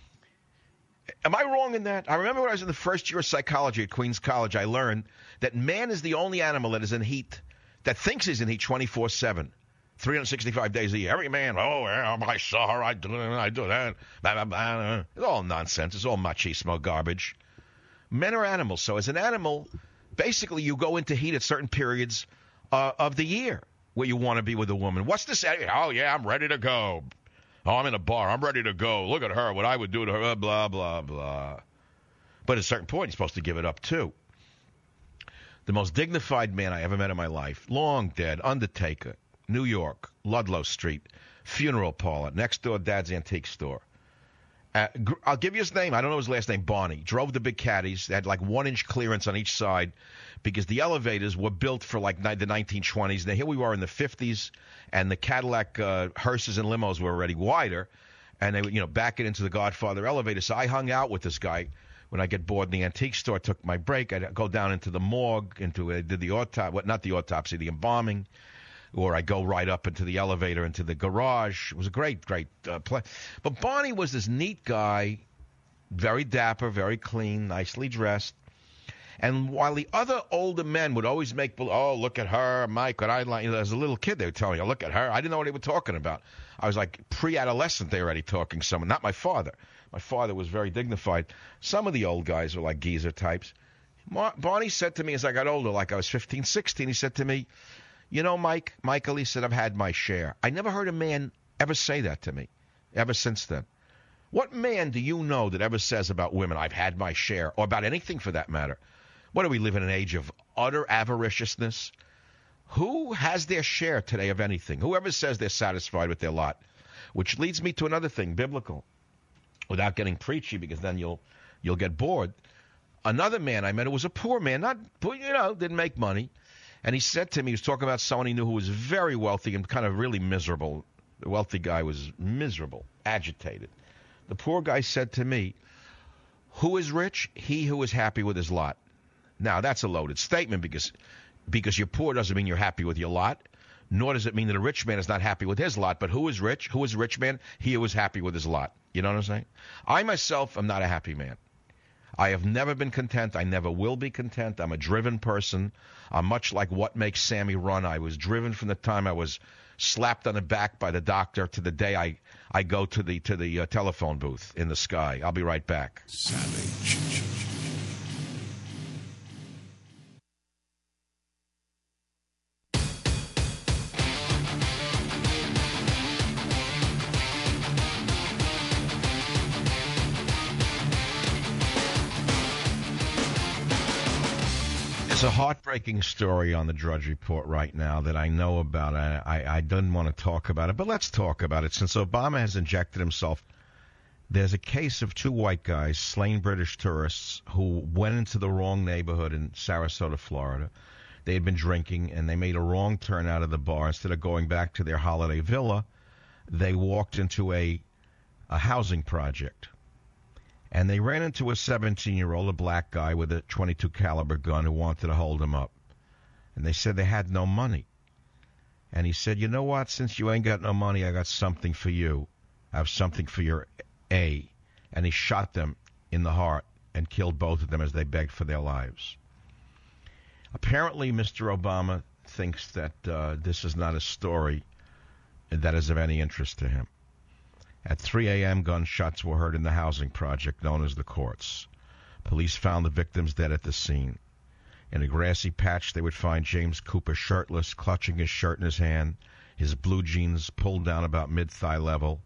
Am I wrong in that? I remember when I was in the first year of psychology at Queens College, I learned that man is the only animal that is in heat, that thinks he's in heat 24/7. 365 days a year. Every man, I saw her, I do that. Blah, blah, blah. It's all nonsense. It's all machismo garbage. Men are animals. So as an animal, basically you go into heat at certain periods of the year where you want to be with a woman. What's this? Oh, yeah, I'm ready to go. Oh, I'm in a bar. I'm ready to go. Look at her, what I would do to her, blah, blah, blah. But at a certain point, you're supposed to give it up, too. The most dignified man I ever met in my life, long dead, Undertaker, New York, Ludlow Street, funeral parlor, next door, Dad's Antique Store. I'll give you his name. I don't know his last name, Barney. Drove the big caddies. They had like 1-inch clearance on each side because the elevators were built for like the 1920s. Now, here we were in the 50s, and the Cadillac hearses and limos were already wider, and they would, back it into the Godfather elevator. So I hung out with this guy. When I get bored in the antique store, took my break. I'd go down into the morgue, did the autopsy, the embalming. Or I go right up into the elevator, into the garage. It was a great play. But Barney was this neat guy, very dapper, very clean, nicely dressed. And while the other older men would always make, look at her, Mike, what I like, as a little kid, they would tell me, look at her. I didn't know what they were talking about. I was like pre-adolescent, they were already talking someone, not my father. My father was very dignified. Some of the old guys were like geezer types. Barney said to me as I got older, like I was 15, 16, he said to me, Michael, he said, I've had my share. I never heard a man ever say that to me, ever since then. What man do you know that ever says about women, I've had my share, or about anything for that matter? What do we live in an age of utter avariciousness? Who has their share today of anything? Whoever says they're satisfied with their lot? Which leads me to another thing, biblical, without getting preachy, because then you'll get bored. Another man I met who was a poor man, didn't make money. And he said to me, he was talking about someone he knew who was very wealthy and kind of really miserable. The wealthy guy was miserable, agitated. The poor guy said to me, who is rich? He who is happy with his lot. Now, that's a loaded statement because you're poor doesn't mean you're happy with your lot, nor does it mean that a rich man is not happy with his lot. But who is rich? Who is a rich man? He who is happy with his lot. You know what I'm saying? I myself am not a happy man. I have never been content. I never will be content. I'm a driven person. I'm much like What Makes Sammy Run. I was driven from the time I was slapped on the back by the doctor to the day I go to the telephone booth in the sky. I'll be right back. Savage. There's a heartbreaking story on the Drudge Report right now that I know about. I didn't want to talk about it, but let's talk about it. Since Obama has injected himself, there's a case of 2 white guys, slain British tourists, who went into the wrong neighborhood in Sarasota, Florida. They had been drinking, and they made a wrong turn out of the bar. Instead of going back to their holiday villa, they walked into a housing project. And they ran into a 17-year-old, a black guy with a .22 caliber gun who wanted to hold him up. And they said they had no money. And he said, you know what, since you ain't got no money, I got something for you. I have something for your A. And he shot them in the heart and killed both of them as they begged for their lives. Apparently, Mr. Obama thinks that this is not a story that is of any interest to him. At 3 a.m., gunshots were heard in the housing project known as the Courts. Police found the victims dead at the scene. In a grassy patch, they would find James Cooper shirtless, clutching his shirt in his hand, his blue jeans pulled down about mid-thigh level,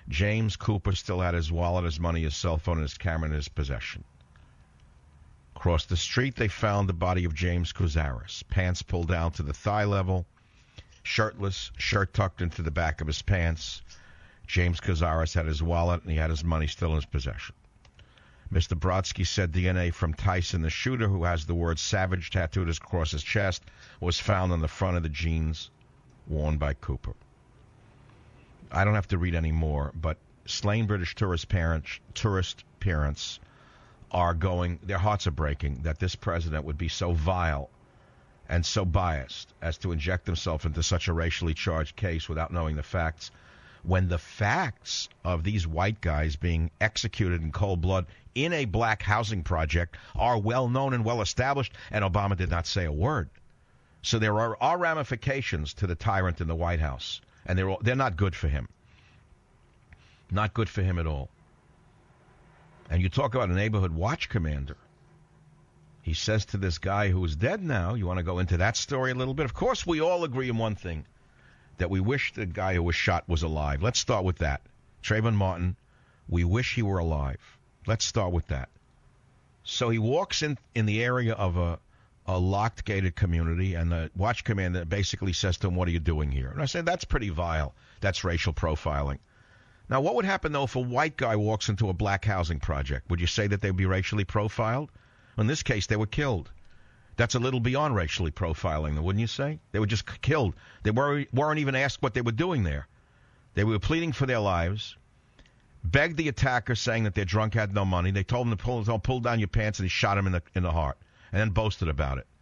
James Cooper still had his wallet, his money, his cell phone, and his camera in his possession. Across the street, they found the body of James Couzaris, pants pulled down to the thigh level, shirtless, shirt tucked into the back of his pants. James Couzaris had his wallet, and he had his money still in his possession. Mr. Brodsky said DNA from Tyson, the shooter, who has the word Savage tattooed across his chest, was found on the front of the jeans worn by Cooper. I don't have to read any more, but slain British tourist parents are going, their hearts are breaking that this president would be so vile and so biased as to inject himself into such a racially charged case without knowing the facts, when the facts of these white guys being executed in cold blood in a black housing project are well known and well established, and Obama did not say a word. So there are ramifications to the tyrant in the White House, and they're not good for him. Not good for him at all. And you talk about a neighborhood watch commander. He says to this guy who is dead now, you want to go into that story a little bit? Of course, we all agree in one thing, that we wish the guy who was shot was alive. Let's start with that. Trayvon Martin, we wish he were alive. Let's start with that. So he walks in the area of a locked, gated community, and the watch commander basically says to him, what are you doing here? And I said, that's pretty vile. That's racial profiling. Now, what would happen, though, if a white guy walks into a black housing project? Would you say that they would be racially profiled? In this case, they were killed. That's a little beyond racially profiling, wouldn't you say? They were just killed. They weren't even asked what they were doing there. They were pleading for their lives, begged the attacker, saying that their drunk had no money. They told him to pull down your pants, and he shot him in the heart, and then boasted about it.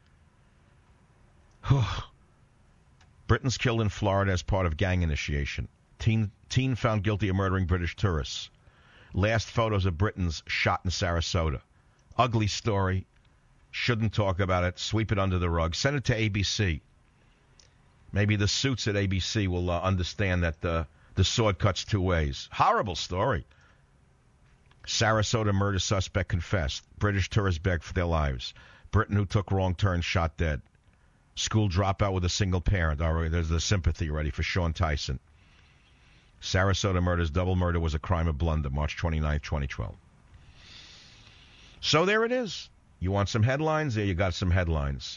Britons killed in Florida as part of gang initiation. Teen found guilty of murdering British tourists. Last photos of Britons shot in Sarasota. Ugly story. Shouldn't talk about it. Sweep it under the rug. Send it to ABC. Maybe the suits at ABC will understand that the sword cuts two ways. Horrible story. Sarasota murder suspect confessed. British tourists begged for their lives. Briton who took wrong turn shot dead. School dropout with a single parent. All right, there's the sympathy ready for Sean Tyson. Sarasota murders. Double murder was a crime of blunder. March 29, 2012. So there it is. You want some headlines? There you got some headlines.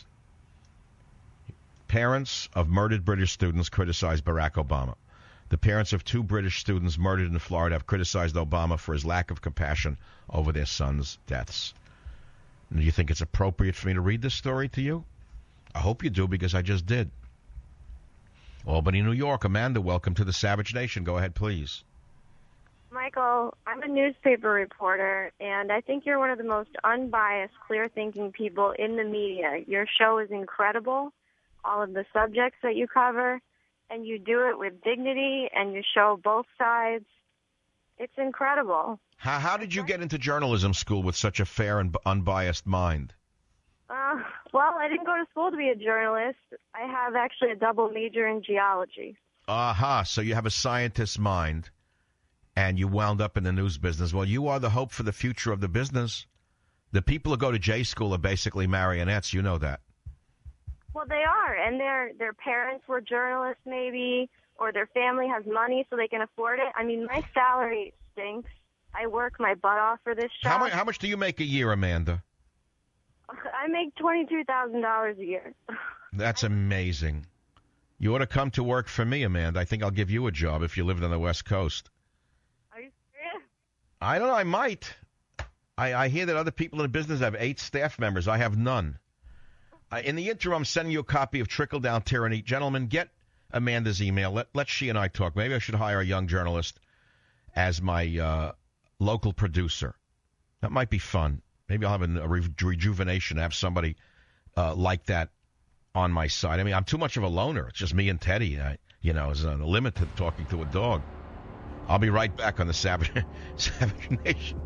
Parents of murdered British students criticize Barack Obama. The parents of 2 British students murdered in Florida have criticized Obama for his lack of compassion over their sons' deaths. Do you think it's appropriate for me to read this story to you? I hope you do, because I just did. Albany, New York. Amanda, welcome to the Savage Nation. Go ahead, please. Michael, I'm a newspaper reporter, and I think you're one of the most unbiased, clear-thinking people in the media. Your show is incredible, all of the subjects that you cover, and you do it with dignity, and you show both sides. It's incredible. How did you get into journalism school with such a fair and unbiased mind? Well, I didn't go to school to be a journalist. I have actually a double major in geology. Aha, so you have a scientist's mind, and you wound up in the news business. Well, you are the hope for the future of the business. The people who go to J school are basically marionettes. You know that. Well, they are, and their parents were journalists maybe, or their family has money so they can afford it. I mean, my salary stinks. I work my butt off for this job. How much do you make a year, Amanda? I make $22,000 a year. That's amazing. You ought to come to work for me, Amanda. I think I'll give you a job if you lived on the West Coast. Are you serious? I don't know. I might. I hear that other people in the business have 8 staff members. I have none. In the interim, I'm sending you a copy of Trickle Down Tyranny. Gentlemen, get Amanda's email. Let she and I talk. Maybe I should hire a young journalist as my local producer. That might be fun. Maybe I'll have a rejuvenation to have somebody like that on my side. I mean, I'm too much of a loner. It's just me and Teddy. It's a limit to talking to a dog. I'll be right back on the Savage Nation.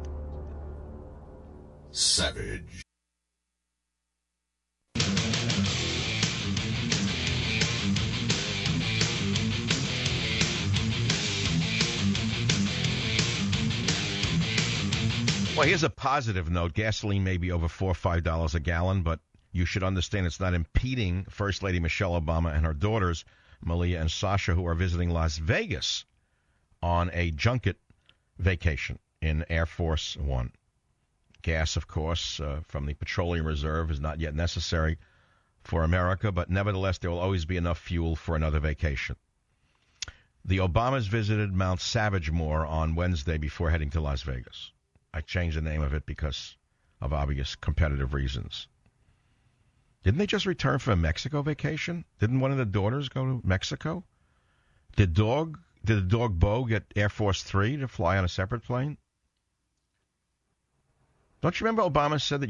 Savage. Well, here's a positive note. Gasoline may be over $4 or $5 a gallon, but you should understand it's not impeding First Lady Michelle Obama and her daughters, Malia and Sasha, who are visiting Las Vegas on a junket vacation in Air Force One. Gas, of course, from the Petroleum Reserve is not yet necessary for America, but nevertheless, there will always be enough fuel for another vacation. The Obamas visited Mount Savagemore on Wednesday before heading to Las Vegas. I changed the name of it because of obvious competitive reasons. Didn't they just return from a Mexico vacation? Didn't one of the daughters go to Mexico? Did the dog Bo get Air Force 3 to fly on a separate plane? Don't you remember Obama said that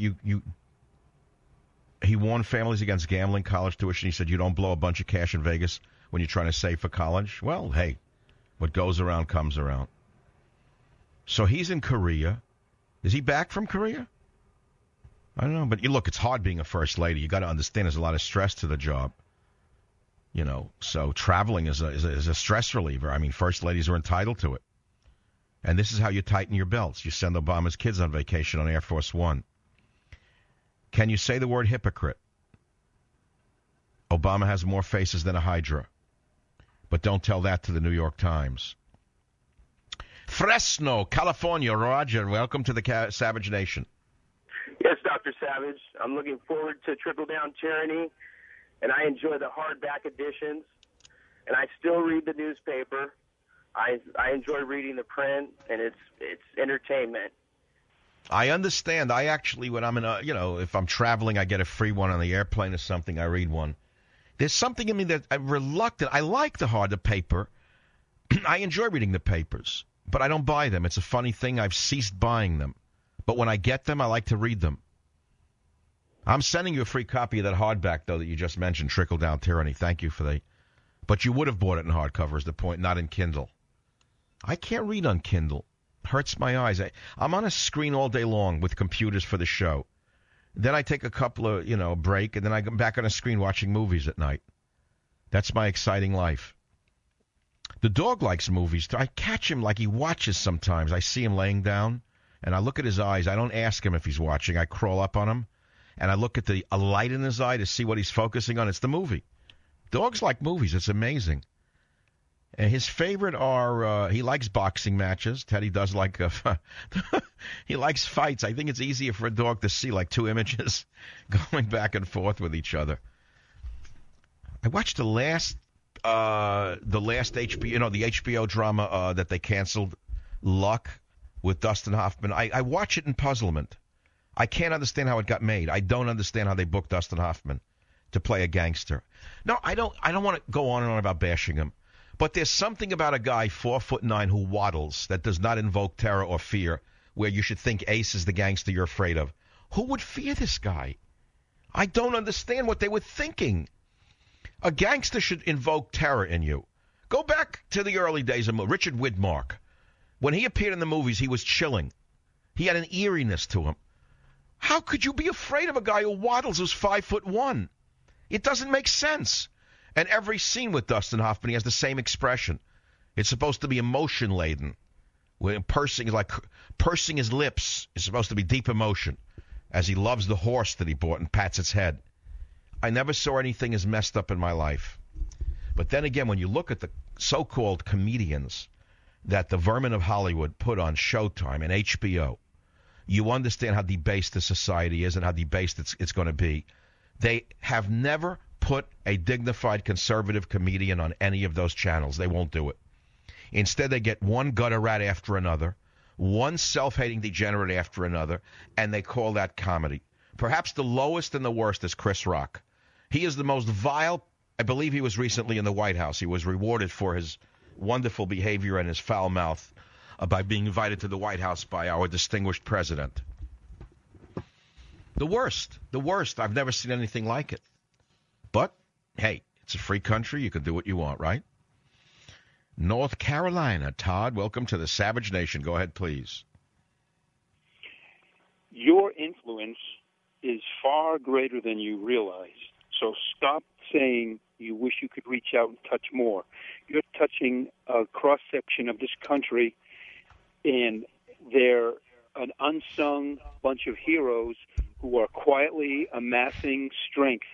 he warned families against gambling, college tuition? He said you don't blow a bunch of cash in Vegas when you're trying to save for college. Well, hey, what goes around comes around. So he's in Korea. Is he back from Korea? I don't know, but look, it's hard being a first lady. You got to understand there's a lot of stress to the job. You know, so traveling is a stress reliever. I mean, first ladies are entitled to it. And this is how you tighten your belts. You send Obama's kids on vacation on Air Force One. Can you say the word hypocrite? Obama has more faces than a hydra. But don't tell that to the New York Times. Fresno, California. Roger, welcome to the Savage Nation. Yes, Dr. Savage. I'm looking forward to Trickle Down Tyranny, and I enjoy the hardback editions, and I still read the newspaper. I enjoy reading the print, and it's entertainment. I understand. I actually, when I'm if I'm traveling, I get a free one on the airplane or something. I read one. There's something in me that I'm reluctant. I like the paper. I enjoy reading the papers, but I don't buy them. It's a funny thing. I've ceased buying them. But when I get them, I like to read them. I'm sending you a free copy of that hardback, though, that you just mentioned, Trickle Down Tyranny. Thank you for that. But you would have bought it in hardcover is the point, not in Kindle. I can't read on Kindle. Hurts my eyes. I'm on a screen all day long with computers for the show. Then I take a couple of, break, and then I come back on a screen watching movies at night. That's my exciting life. The dog likes movies. I catch him like he watches sometimes. I see him laying down, and I look at his eyes. I don't ask him if he's watching. I crawl up on him, and I look at a light in his eye to see what he's focusing on. It's the movie. Dogs like movies. It's amazing. And his favorite are, he likes boxing matches. Teddy does like, he likes fights. I think it's easier for a dog to see like two images going back and forth with each other. I watched the last HBO, the HBO drama that they canceled, Luck, with Dustin Hoffman. I watch it in puzzlement. I can't understand how it got made. I don't understand how they booked Dustin Hoffman to play a gangster. No, I don't want to go on and on about bashing him. But there's something about a guy 4'9" who waddles that does not invoke terror or fear, where you should think Ace is the gangster you're afraid of. Who would fear this guy? I don't understand what they were thinking. A gangster should invoke terror in you. Go back to the early days of Richard Widmark. When he appeared in the movies, he was chilling. He had an eeriness to him. How could you be afraid of a guy who waddles who's 5'1"? It doesn't make sense. And every scene with Dustin Hoffman, he has the same expression. It's supposed to be emotion-laden. Pursing his lips is supposed to be deep emotion, as he loves the horse that he bought and pats its head. I never saw anything as messed up in my life. But then again, when you look at the so-called comedians that the vermin of Hollywood put on Showtime and HBO, you understand how debased the society is and how debased it's going to be. They have never put a dignified conservative comedian on any of those channels. They won't do it. Instead, they get one gutter rat after another, one self-hating degenerate after another, and they call that comedy. Perhaps the lowest and the worst is Chris Rock. He is the most vile. I believe he was recently in the White House. He was rewarded for his wonderful behavior and his foul mouth by being invited to the White House by our distinguished president. The worst. I've never seen anything like it. But, hey, it's a free country. You can do what you want, right? North Carolina. Todd, welcome to the Savage Nation. Go ahead, please. Your influence is far greater than you realize. So stop saying you wish you could reach out and touch more. You're touching a cross-section of this country, and they're an unsung bunch of heroes who are quietly amassing strength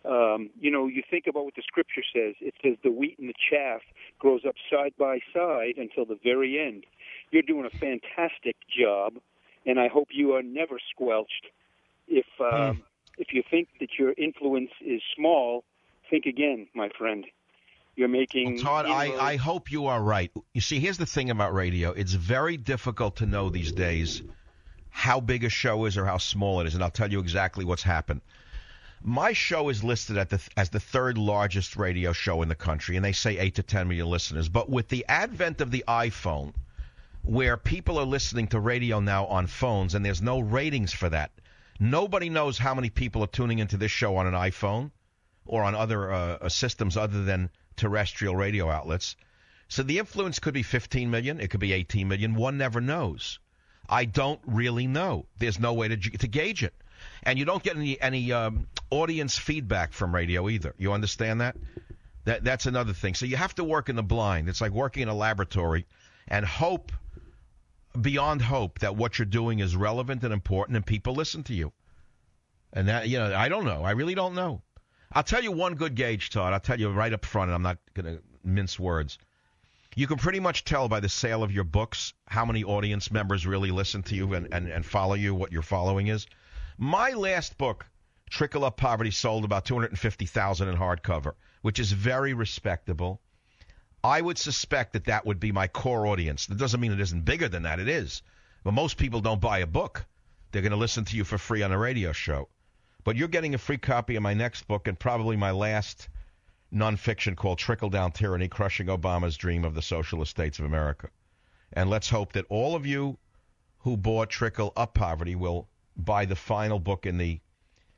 You think about what the Scripture says. It says the wheat and the chaff grows up side by side until the very end. You're doing a fantastic job, and I hope you are never squelched. If you think that your influence is small, think again, my friend. You're making... Well, Todd, I hope you are right. You see, here's the thing about radio. It's very difficult to know these days how big a show is or how small it is, and I'll tell you exactly what's happened. My show is listed as the third largest radio show in the country, and they say 8 to 10 million listeners. But with the advent of the iPhone, where people are listening to radio now on phones, and there's no ratings for that, nobody knows how many people are tuning into this show on an iPhone or on other systems other than terrestrial radio outlets. So the influence could be 15 million. It could be 18 million. One never knows. I don't really know. There's no way to gauge it. And you don't get any audience feedback from radio either. You understand that? That's another thing. So you have to work in the blind. It's like working in a laboratory and hope, beyond hope, that what you're doing is relevant and important and people listen to you. And that, I don't know. I really don't know. I'll tell you one good gauge, Todd. I'll tell you right up front, and I'm not going to mince words. You can pretty much tell by the sale of your books how many audience members really listen to you and follow you, what your following is. My last book, Trickle Up Poverty, sold about 250,000 in hardcover, which is very respectable. I would suspect that would be my core audience. That doesn't mean it isn't bigger than that. It is. But most people don't buy a book. They're going to listen to you for free on a radio show. But you're getting a free copy of my next book and probably my last nonfiction called Trickle Down Tyranny, Crushing Obama's Dream of the Socialist States of America. And let's hope that all of you who bought Trickle Up Poverty will buy the final book in the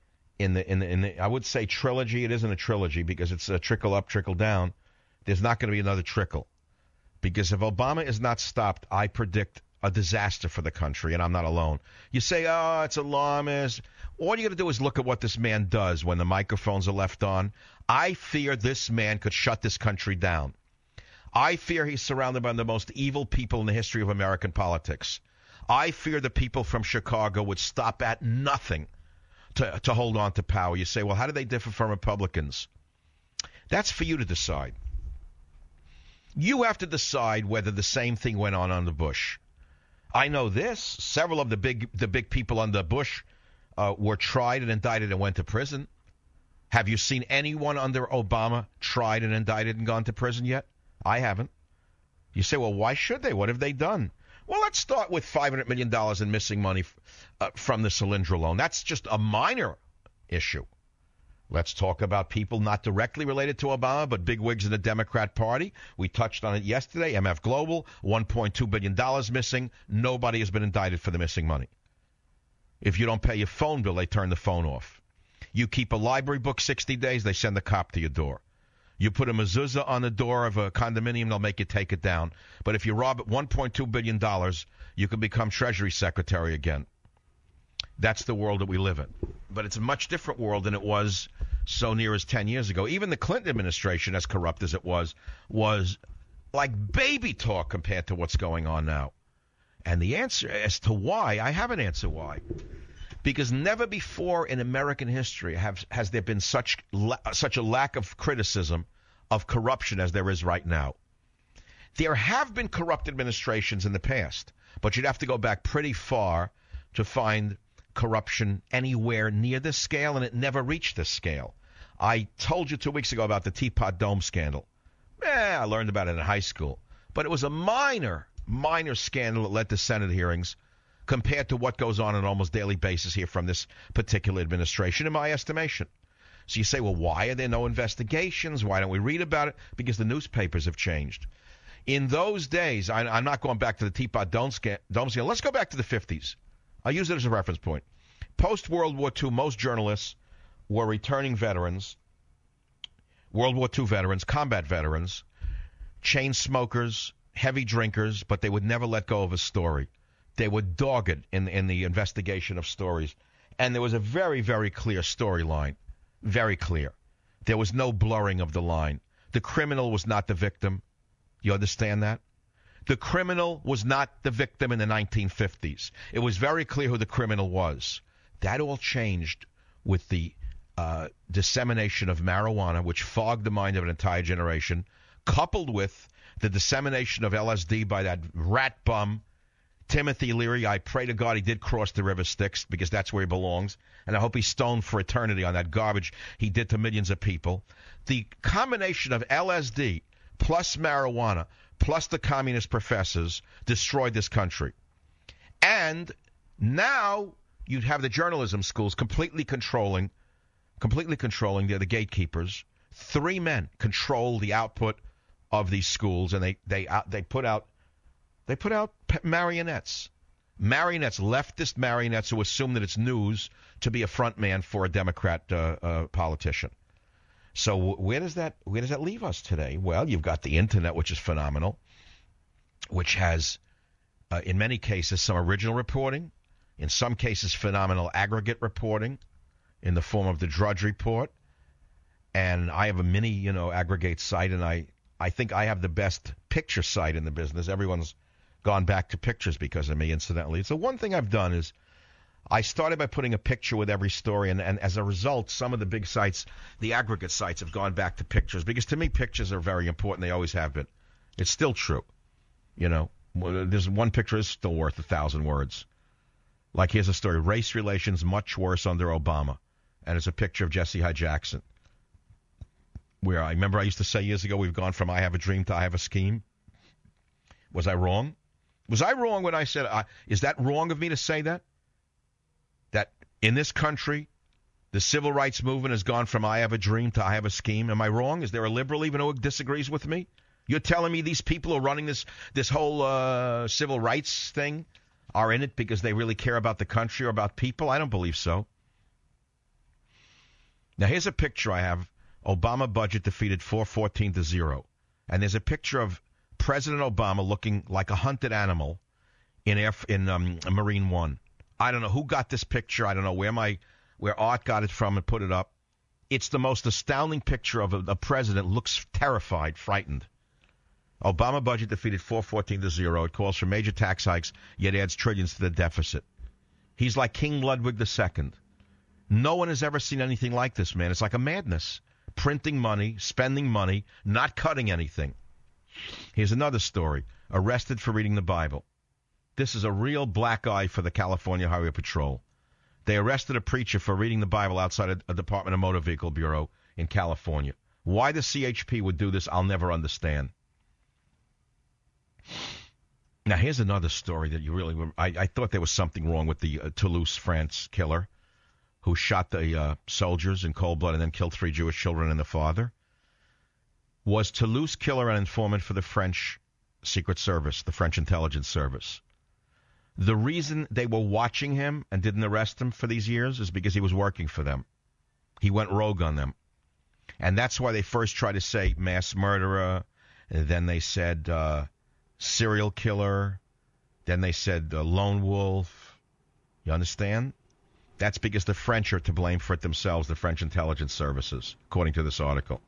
I would say trilogy. It isn't a trilogy because it's a trickle up, trickle down. There's not going to be another trickle. Because if Obama is not stopped, I predict a disaster for the country, and I'm not alone. You say, oh, it's alarmist. All you got to do is look at what this man does when the microphones are left on. I fear this man could shut this country down. I fear he's surrounded by the most evil people in the history of American politics. I fear the people from Chicago would stop at nothing to hold on to power. You say, well, how do they differ from Republicans? That's for you to decide. You have to decide whether the same thing went on under Bush. I know this. Several of the big people under Bush were tried and indicted and went to prison. Have you seen anyone under Obama tried and indicted and gone to prison yet? I haven't. You say, well, why should they? What have they done? Well, let's start with $500 million in missing money from the Solyndra loan. That's just a minor issue. Let's talk about people not directly related to Obama, but bigwigs in the Democrat Party. We touched on it yesterday. MF Global, $1.2 billion missing. Nobody has been indicted for the missing money. If you don't pay your phone bill, they turn the phone off. You keep a library book 60 days, they send a cop to your door. You put a mezuzah on the door of a condominium, they'll make you take it down. But if you rob $1.2 billion, you can become Treasury Secretary again. That's the world that we live in. But it's a much different world than it was so near as 10 years ago. Even the Clinton administration, as corrupt as it was like baby talk compared to what's going on now. And the answer as to why, I have an answer why. Because never before in American history has there been such a lack of criticism of corruption as there is right now. There have been corrupt administrations in the past, but you'd have to go back pretty far to find corruption anywhere near this scale, and it never reached this scale. I told you 2 weeks ago about the Teapot Dome scandal. I learned about it in high school. But it was a minor scandal that led to Senate hearings compared to what goes on almost daily basis here from this particular administration, in my estimation. So you say, well, why are there no investigations? Why don't we read about it? Because the newspapers have changed. In those days, I'm not going back to the Teapot Dome scandal. Let's go back to the 50s. I'll use it as a reference point. Post-World War II, most journalists were returning veterans, World War II veterans, combat veterans, chain smokers, heavy drinkers, but they would never let go of a story. They were dogged in the investigation of stories. And there was a very, very clear storyline. Very clear. There was no blurring of the line. The criminal was not the victim. You understand that? The criminal was not the victim in the 1950s. It was very clear who the criminal was. That all changed with the dissemination of marijuana, which fogged the mind of an entire generation, coupled with the dissemination of LSD by that rat bum, Timothy Leary. I pray to God he did cross the river Styx, because that's where he belongs, and I hope he's stoned for eternity on that garbage he did to millions of people. The combination of LSD plus marijuana plus the communist professors destroyed this country. And now you'd have the journalism schools completely controlling. They're the gatekeepers. 3 men control the output of these schools, and they put out marionettes, leftist marionettes who assume that it's news to be a front man for a Democrat politician. So where does that leave us today? Well, you've got the internet, which is phenomenal, which has, in many cases, some original reporting, in some cases, phenomenal aggregate reporting in the form of the Drudge Report. And I have a mini, aggregate site, and I think I have the best picture site in the business. Everyone's gone back to pictures because of me, incidentally. So one thing I've done is I started by putting a picture with every story, and as a result, some of the big sites, the aggregate sites, have gone back to pictures, because to me, pictures are very important. They always have been. It's still true. There's one picture is still worth 1,000 words. Like, here's a story: race relations much worse under Obama. And it's a picture of Jesse Hyde Jackson. Where I remember I used to say years ago, we've gone from I have a dream to I have a scheme. Was I wrong? Was I wrong when I said, is that wrong of me to say that? That in this country, the civil rights movement has gone from I have a dream to I have a scheme. Am I wrong? Is there a liberal even who disagrees with me? You're telling me these people who are running this whole civil rights thing are in it because they really care about the country or about people? I don't believe so. Now, here's a picture I have. Obama budget defeated 414-0. And there's a picture of President Obama looking like a hunted animal in Marine One. I don't know who got this picture. I don't know where Art got it from and put it up. It's the most astounding picture of a president looks terrified, frightened. Obama budget defeated 414-0. It calls for major tax hikes, yet adds trillions to the deficit. He's like King Ludwig II. No one has ever seen anything like this, man. It's like a madness. Printing money, spending money, not cutting anything. Here's another story. Arrested for reading the Bible. This is a real black eye for the California Highway Patrol. They arrested a preacher for reading the Bible outside a Department of Motor Vehicle Bureau in California. Why the CHP would do this, I'll never understand. Now, here's another story that you really... I thought there was something wrong with the Toulouse, France killer who shot the soldiers in cold blood and then killed 3 Jewish children and the father. Was Toulouse killer an informant for the French Secret Service, the French intelligence service? The reason they were watching him and didn't arrest him for these years is because he was working for them. He went rogue on them. And that's why they first tried to say mass murderer, and then they said serial killer, then they said lone wolf. You understand? That's because the French are to blame for it themselves, the French intelligence services, according to this article.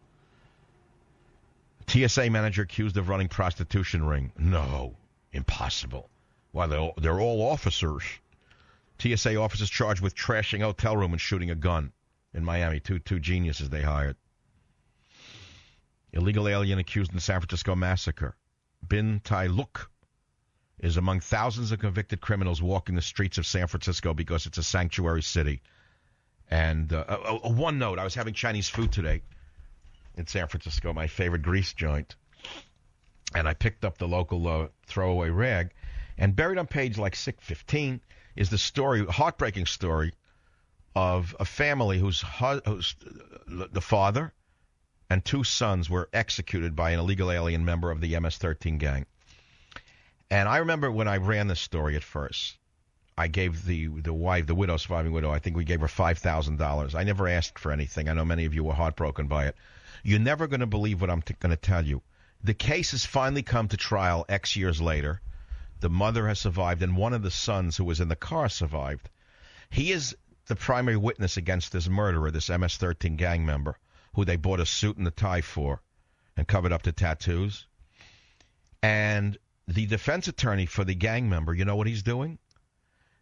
TSA manager accused of running prostitution ring. No, impossible. Why, they're all officers. TSA officers charged with trashing a hotel room and shooting a gun in Miami. Two geniuses they hired. Illegal alien accused in the San Francisco massacre. Bin Tai Luk is among thousands of convicted criminals walking the streets of San Francisco because it's a sanctuary city. And one note, I was having Chinese food today in San Francisco, my favorite grease joint. And I picked up the local throwaway rag. And buried on page like 615 is the story, heartbreaking story, of a family whose the father and 2 sons were executed by an illegal alien member of the MS-13 gang. And I remember when I ran this story at first, I gave the wife, the widow, surviving widow, I think we gave her $5,000. I never asked for anything. I know many of you were heartbroken by it. You're never going to believe what I'm going to tell you. The case has finally come to trial X years later. The mother has survived, and one of the sons who was in the car survived. He is the primary witness against this murderer, this MS-13 gang member, who they bought a suit and a tie for and covered up the tattoos. And the defense attorney for the gang member, you know what he's doing?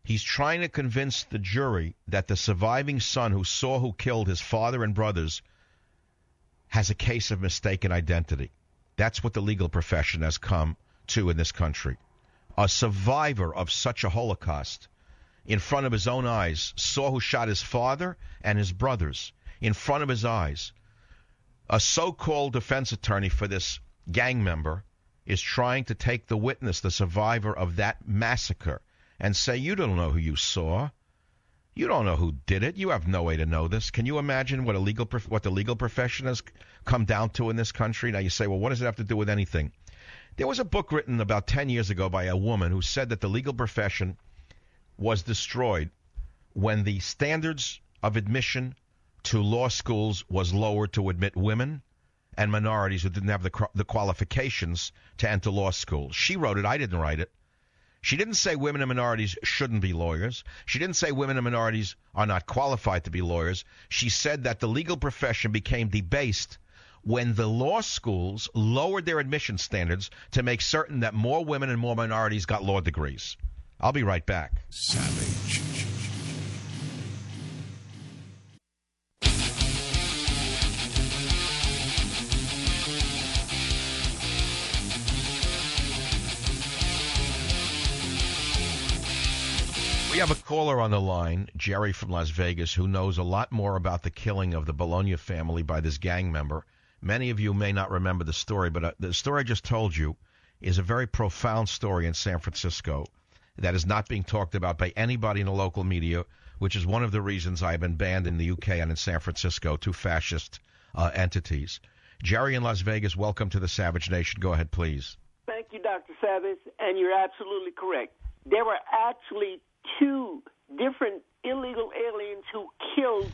He's trying to convince the jury that the surviving son who saw who killed his father and brothers has a case of mistaken identity. That's what the legal profession has come to in this country. A survivor of such a Holocaust, in front of his own eyes, saw who shot his father and his brothers in front of his eyes. A so-called defense attorney for this gang member is trying to take the witness, the survivor of that massacre, and say, you don't know who you saw. You don't know who did it. You have no way to know this. Can you imagine what the legal profession has come down to in this country? Now you say, well, what does it have to do with anything? There was a book written about 10 years ago by a woman who said that the legal profession was destroyed when the standards of admission to law schools was lowered to admit women and minorities who didn't have the qualifications to enter law school. She wrote it. I didn't write it. She didn't say women and minorities shouldn't be lawyers. She didn't say women and minorities are not qualified to be lawyers. She said that the legal profession became debased when the law schools lowered their admission standards to make certain that more women and more minorities got law degrees. I'll be right back. Savage. We have a caller on the line, Jerry from Las Vegas, who knows a lot more about the killing of the Bologna family by this gang member. Many of you may not remember the story, but the story I just told you is a very profound story in San Francisco that is not being talked about by anybody in the local media, which is one of the reasons I've been banned in the UK and in San Francisco, two fascist entities. Jerry in Las Vegas, welcome to the Savage Nation. Go ahead, please. Thank you, Dr. Savage, and you're absolutely correct. There were actually two different illegal aliens who killed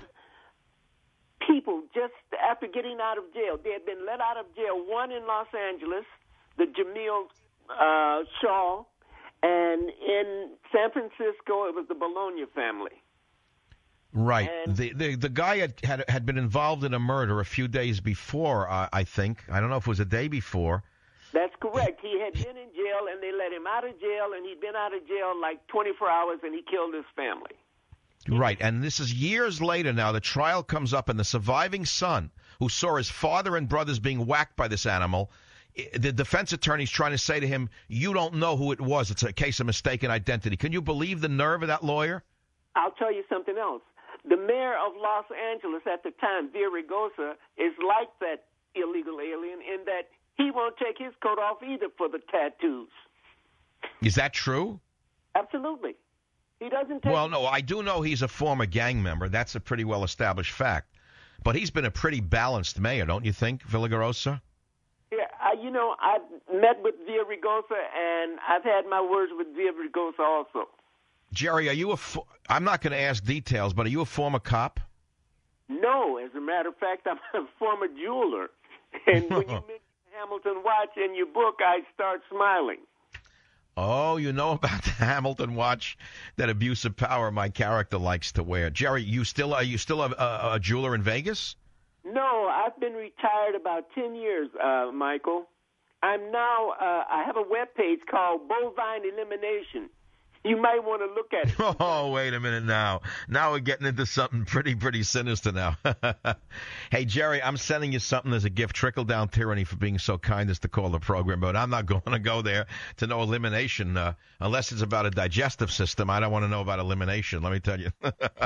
people just after getting out of jail. They had been let out of jail, one in Los Angeles, the Jamil Shaw, and in San Francisco it was the Bologna family. Right. And the guy had been involved in a murder a few days before, I think. I don't know if it was a day before. That's correct. He had been in jail, and they let him out of jail, and he'd been out of jail like 24 hours, and he killed his family. Right, and this is years later now. The trial comes up, and the surviving son, who saw his father and brothers being whacked by this animal, the defense attorney's trying to say to him, you don't know who it was. It's a case of mistaken identity. Can you believe the nerve of that lawyer? I'll tell you something else. The mayor of Los Angeles at the time, Villaraigosa, is like that illegal alien in that he won't take his coat off either for the tattoos. Is that true? Absolutely. He doesn't take... Well, no, I do know he's a former gang member. That's a pretty well-established fact. But he's been a pretty balanced mayor, don't you think, Villaraigosa? Yeah, I've met with Villaraigosa, and I've had my words with Villaraigosa also. Jerry, are you I'm not going to ask details, but are you a former cop? No, as a matter of fact, I'm a former jeweler. And when you mention Hamilton watch in your book, I start smiling. Oh, you know about the Hamilton watch, that abuse of power my character likes to wear. Jerry, are you still a jeweler in Vegas? No, I've been retired about 10 years, Michael. I'm now, I have a webpage called Bovine Elimination. You might want to look at it. Oh, wait a minute now. Now we're getting into something pretty sinister now. Hey, Jerry, I'm sending you something as a gift. Trickle-down tyranny for being so kind as to call the program, but I'm not going to go there to know elimination unless it's about a digestive system. I don't want to know about elimination, let me tell you.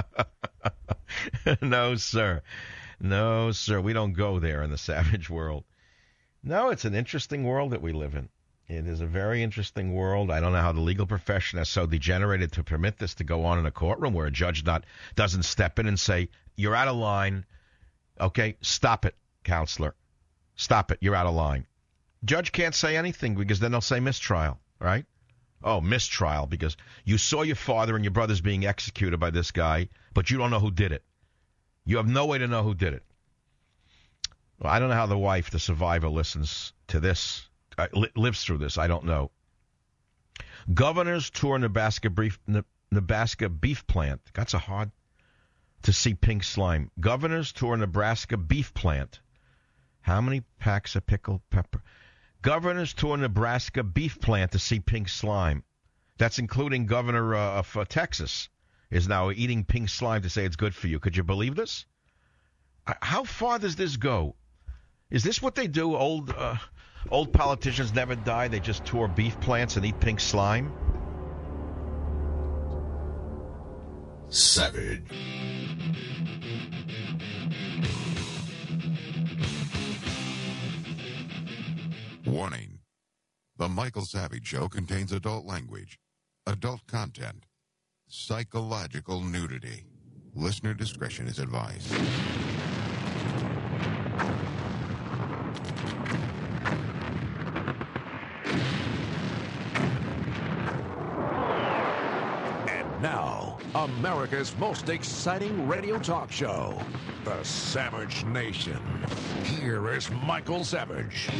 No, sir. No, sir. We don't go there in the savage world. No, it's an interesting world that we live in. It is a very interesting world. I don't know how the legal profession has so degenerated to permit this to go on in a courtroom where a judge doesn't step in and say, you're out of line. Okay, stop it, counselor. Stop it. You're out of line. Judge can't say anything because then they'll say mistrial, right? Oh, mistrial because you saw your father and your brothers being executed by this guy, but you don't know who did it. You have no way to know who did it. Well, I don't know how the wife, the survivor, listens to this. Lives through this. I don't know. Governors tour Nebraska beef plant. That's a hard to see pink slime. Governors tour Nebraska beef plant. How many packs of pickled pepper? Governors tour Nebraska beef plant to see pink slime. That's including Governor of Texas is now eating pink slime to say it's good for you. Could you believe this? How far does this go? Is this what they do? Old politicians never die. They just tour beef plants and eat pink slime. Savage. Warning. The Michael Savage Show contains adult language, adult content, psychological nudity. Listener discretion is advised. And now, America's most exciting radio talk show, The Savage Nation. Here is Michael Savage.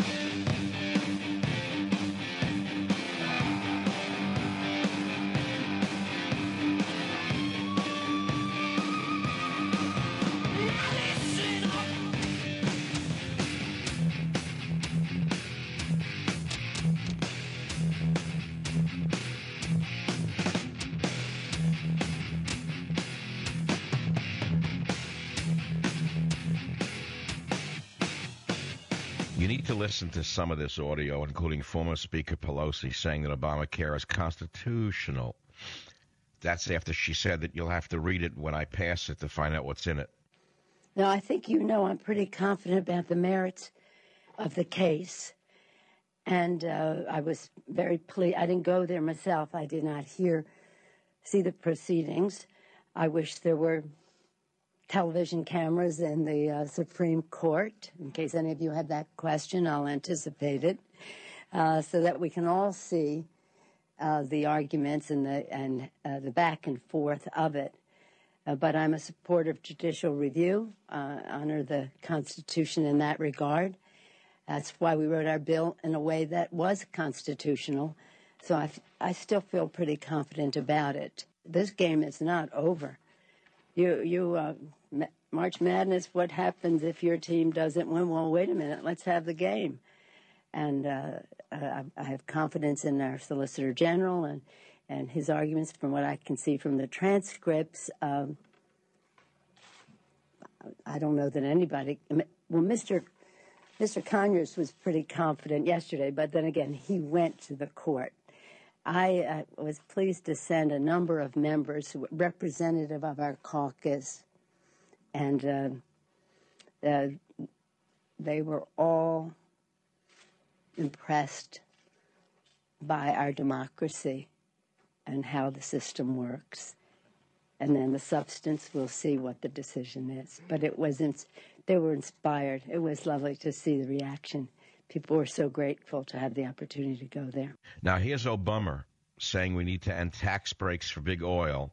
You need to listen to some of this audio, including former Speaker Pelosi saying that Obamacare is constitutional. That's after she said that you'll have to read it when I pass it to find out what's in it. Now, I think you know I'm pretty confident about the merits of the case. And I was very pleased. I didn't go there myself. I did not see the proceedings. I wish there were television cameras in the Supreme Court. In case any of you have that question, I'll anticipate it, so that we can all see the arguments and the back and forth of it. But I'm a supporter of judicial review, honor the Constitution in that regard. That's why we wrote our bill in a way that was constitutional. So I still feel pretty confident about it. This game is not over. March Madness, what happens if your team doesn't win? Well, wait a minute, let's have the game. And I have confidence in our Solicitor General and his arguments from what I can see from the transcripts. I don't know that anybody, well, Mr. Conyers was pretty confident yesterday, but then again, he went to the court. I was pleased to send a number of members who were representative of our caucus, and they were all impressed by our democracy and how the system works. And then the substance, we'll see what the decision is. But they were inspired. It was lovely to see the reaction. People were so grateful to have the opportunity to go there. Now, here's Obama saying we need to end tax breaks for big oil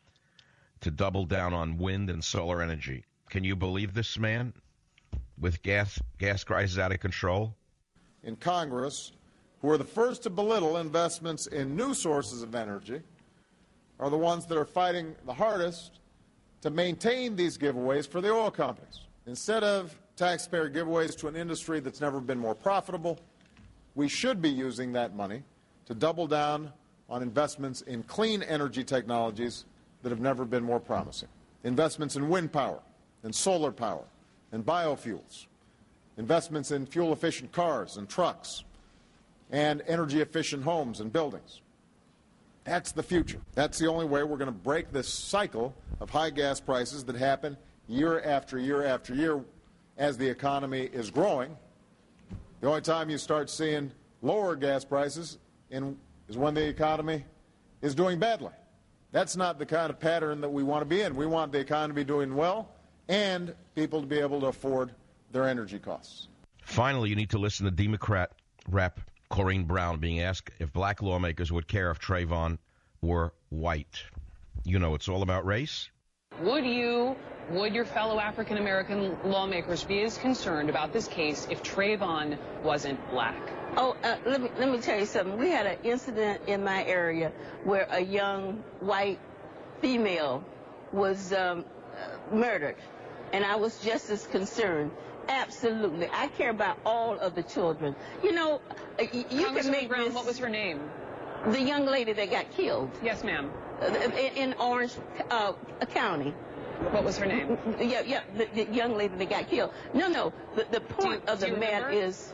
to double down on wind and solar energy. Can you believe this man with gas prices out of control? In Congress, who are the first to belittle investments in new sources of energy, are the ones that are fighting the hardest to maintain these giveaways for the oil companies. Instead of taxpayer giveaways to an industry that's never been more profitable, we should be using that money to double down on investments in clean energy technologies that have never been more promising. Investments in wind power and solar power and biofuels. Investments in fuel-efficient cars and trucks and energy-efficient homes and buildings. That's the future. That's the only way we're going to break this cycle of high gas prices that happen year after year after year as the economy is growing. The only time you start seeing lower gas prices is when the economy is doing badly. That's not the kind of pattern that we want to be in. We want the economy to be doing well and people to be able to afford their energy costs. Finally, you need to listen to Democrat Rep. Corrine Brown being asked if black lawmakers would care if Trayvon were white. You know, it's all about race. Would your fellow African-American lawmakers be as concerned about this case if Trayvon wasn't black? Oh, let me tell you something. We had an incident in my area where a young white female was murdered, and I was just as concerned. Absolutely. I care about all of the children. You know, you can make Brown, this... what was her name? The young lady that got killed. Yes, ma'am. In Orange County. What was her name? Yeah, the young lady that got killed. No, the point of the matter is,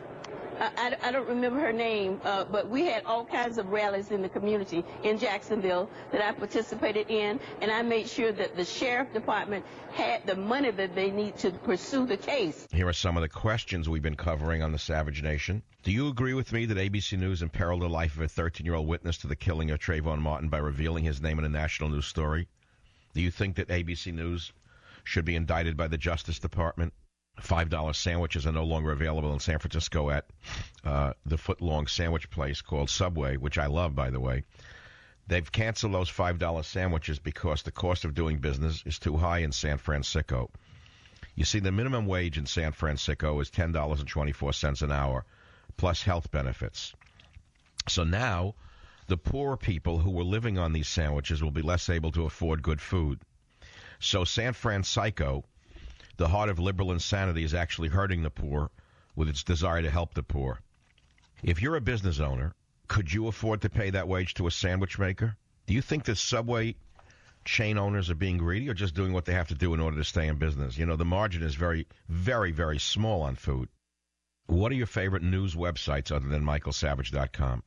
I don't remember her name, but we had all kinds of rallies in the community in Jacksonville that I participated in, and I made sure that the sheriff department had the money that they need to pursue the case. Here are some of the questions we've been covering on the Savage Nation. Do you agree with me that ABC News imperiled the life of a 13-year-old witness to the killing of Trayvon Martin by revealing his name in a national news story? Do you think that ABC News should be indicted by the Justice Department? $5 sandwiches are no longer available in San Francisco at the foot-long sandwich place called Subway, which I love, by the way. They've canceled those $5 sandwiches because the cost of doing business is too high in San Francisco. You see, the minimum wage in San Francisco is $10.24 an hour, plus health benefits. So now, the poor people who were living on these sandwiches will be less able to afford good food. So San Francisco, the heart of liberal insanity, is actually hurting the poor with its desire to help the poor. If you're a business owner, could you afford to pay that wage to a sandwich maker? Do you think the Subway chain owners are being greedy or just doing what they have to do in order to stay in business? You know, the margin is very, very, very small on food. What are your favorite news websites other than michaelsavage.com?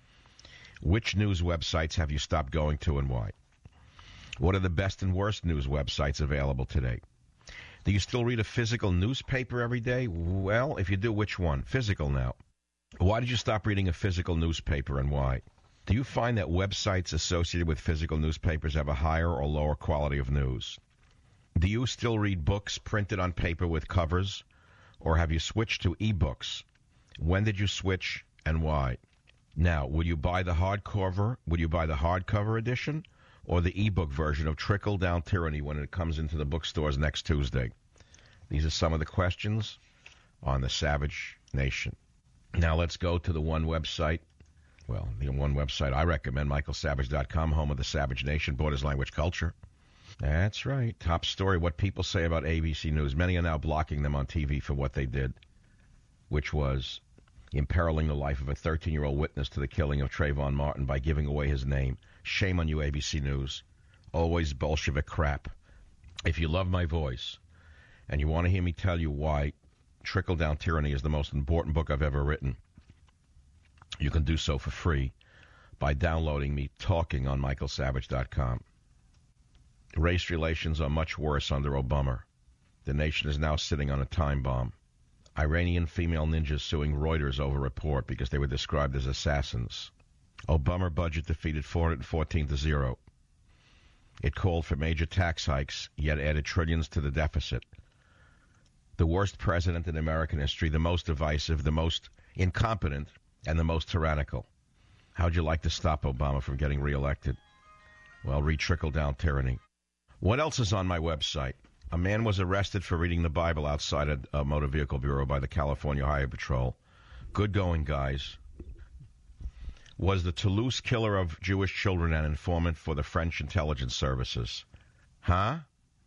Which news websites have you stopped going to and why? What are the best and worst news websites available today? Do you still read a physical newspaper every day? Well, if you do, which one? Physical now. Why did you stop reading a physical newspaper and why? Do you find that websites associated with physical newspapers have a higher or lower quality of news? Do you still read books printed on paper with covers, or have you switched to e-books? When did you switch and why? Now, would you buy the hardcover? Would you buy the hardcover edition or the e-book version of Trickle Down Tyranny when it comes into the bookstores next Tuesday? These are some of the questions on the Savage Nation. Now let's go to the one website. Well, the one website I recommend, michaelsavage.com, home of the Savage Nation, Borders Language Culture. That's right. Top story, what people say about ABC News. Many are now blocking them on TV for what they did, which was imperiling the life of a 13-year-old witness to the killing of Trayvon Martin by giving away his name. Shame on you, ABC News. Always Bolshevik crap. If you love my voice and you want to hear me tell you why Trickle Down Tyranny is the most important book I've ever written, you can do so for free by downloading me talking on michaelsavage.com. Race relations are much worse under Obama. The nation is now sitting on a time bomb. Iranian female ninjas suing Reuters over report because they were described as assassins. Obama budget defeated 414-0. It called for major tax hikes, yet added trillions to the deficit. The worst president in American history, the most divisive, the most incompetent, and the most tyrannical. How'd you like to stop Obama from getting reelected? Well, read Trickle Down Tyranny. What else is on my website? A man was arrested for reading the Bible outside a motor vehicle bureau by the California Highway Patrol. Good going, guys. Was the Toulouse killer of Jewish children an informant for the French intelligence services? Huh?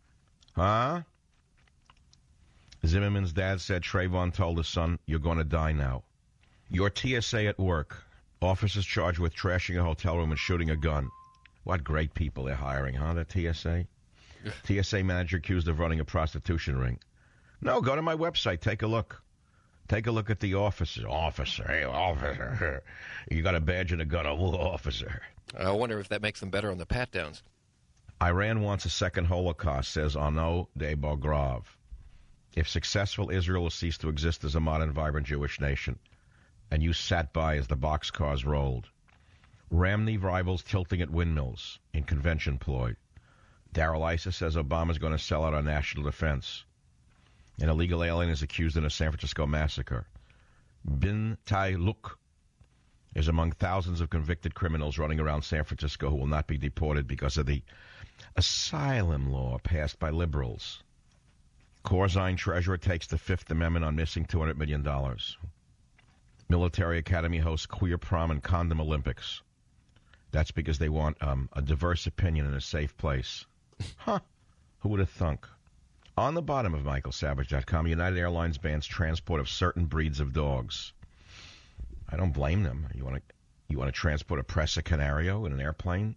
Zimmerman's dad said Trayvon told his son, "You're going to die now." Your TSA at work. Officers charged with trashing a hotel room and shooting a gun. What great people they're hiring, huh, the TSA? TSA manager accused of running a prostitution ring. No, go to my website. Take a look. Take a look at the officer. Hey, officer. You got a badge and a gun. Oh, officer. I wonder if that makes them better on the pat-downs. Iran wants a second Holocaust, says Arnaud de Beaugrave. If successful, Israel will cease to exist as a modern, vibrant Jewish nation. And you sat by as the boxcars rolled. Romney rivals tilting at windmills in convention ploy. Darrell Issa says Obama's going to sell out our national defense. An illegal alien is accused in a San Francisco massacre. Bin Tai Luk is among thousands of convicted criminals running around San Francisco who will not be deported because of the asylum law passed by liberals. Corzine treasurer takes the Fifth Amendment on missing $200 million. Military Academy hosts queer prom and condom Olympics. That's because they want a diverse opinion in a safe place. Huh. Who would have thunk? On the bottom of michaelsavage.com, United Airlines bans transport of certain breeds of dogs. I don't blame them. You want to You want to transport a Presa Canario in an airplane?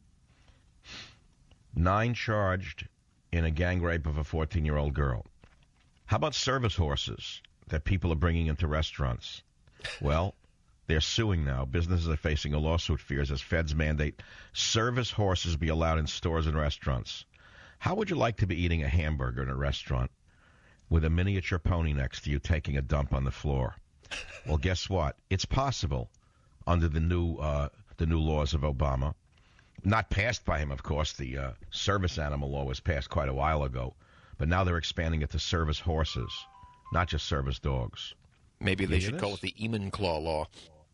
9 charged in a gang rape of a 14-year-old girl. How about service horses that people are bringing into restaurants? Well, they're suing now. Businesses are facing a lawsuit fears as feds mandate service horses be allowed in stores and restaurants. How would you like to be eating a hamburger in a restaurant with a miniature pony next to you taking a dump on the floor? Well, guess what? It's possible under the new laws of Obama. Not passed by him, of course. The service animal law was passed quite a while ago. But now they're expanding it to service horses, not just service dogs. Maybe they should call it the Eamon Claw law.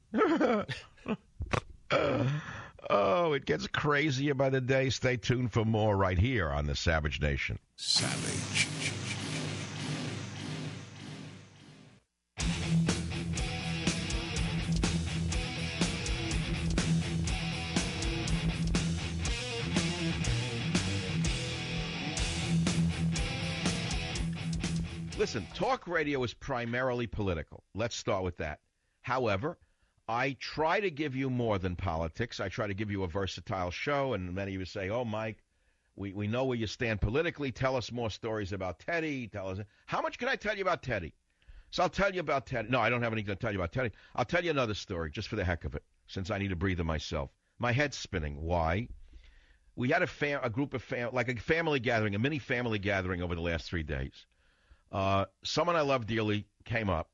Oh, it gets crazier by the day. Stay tuned for more right here on the Savage Nation. Savage. Listen, talk radio is primarily political. Let's start with that. However, I try to give you more than politics. I try to give you a versatile show, and many of you say, oh, Mike, we know where you stand politically. Tell us more stories about Teddy. Tell us. How much can I tell you about Teddy? So I'll tell you about Teddy. No, I don't have anything to tell you about Teddy. I'll tell you another story just for the heck of it, since I need a breather myself. My head's spinning. Why? We had a group of like a family gathering, a mini family gathering over the last 3 days. Someone I love dearly came up,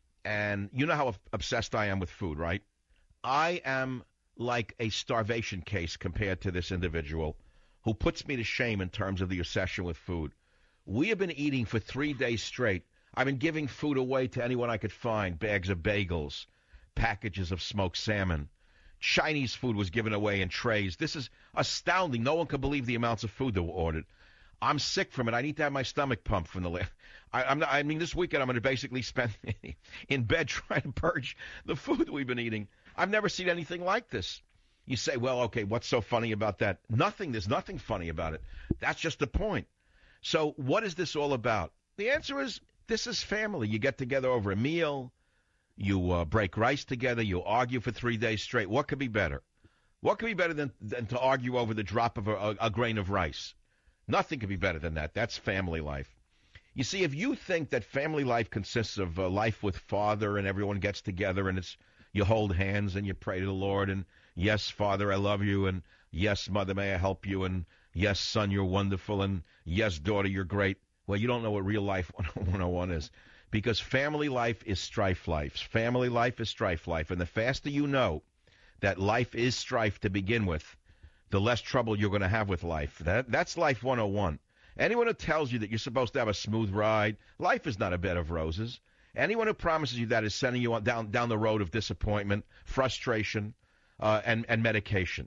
and you know how obsessed I am with food, right? I am like a starvation case compared to this individual who puts me to shame in terms of the obsession with food. We have been eating for 3 days straight. I've been giving food away to anyone I could find, bags of bagels, packages of smoked salmon. Chinese food was given away in trays. This is astounding. No one can believe the amounts of food that were ordered. I'm sick from it. I need to have my stomach pumped from the last. I mean, this weekend I'm going to basically spend in bed trying to purge the food we've been eating. I've never seen anything like this. You say, well, okay, what's so funny about that? Nothing. There's nothing funny about it. That's just the point. So what is this all about? The answer is this is family. You get together over a meal. You break rice together. You argue for 3 days straight. What could be better? What could be better than to argue over the drop of a grain of rice? Nothing could be better than that. That's family life. You see, if you think that family life consists of life with Father and everyone gets together and it's you hold hands and you pray to the Lord and yes, Father, I love you, and yes, Mother, may I help you, and yes, Son, you're wonderful, and yes, daughter, you're great. Well, you don't know what real life 101 is, because family life is strife life. Family life is strife life, and the faster you know that life is strife to begin with, the less trouble you're going to have with life. That's life 101. Anyone who tells you that you're supposed to have a smooth ride, life is not a bed of roses. Anyone who promises you that is sending you down the road of disappointment, frustration, and medication.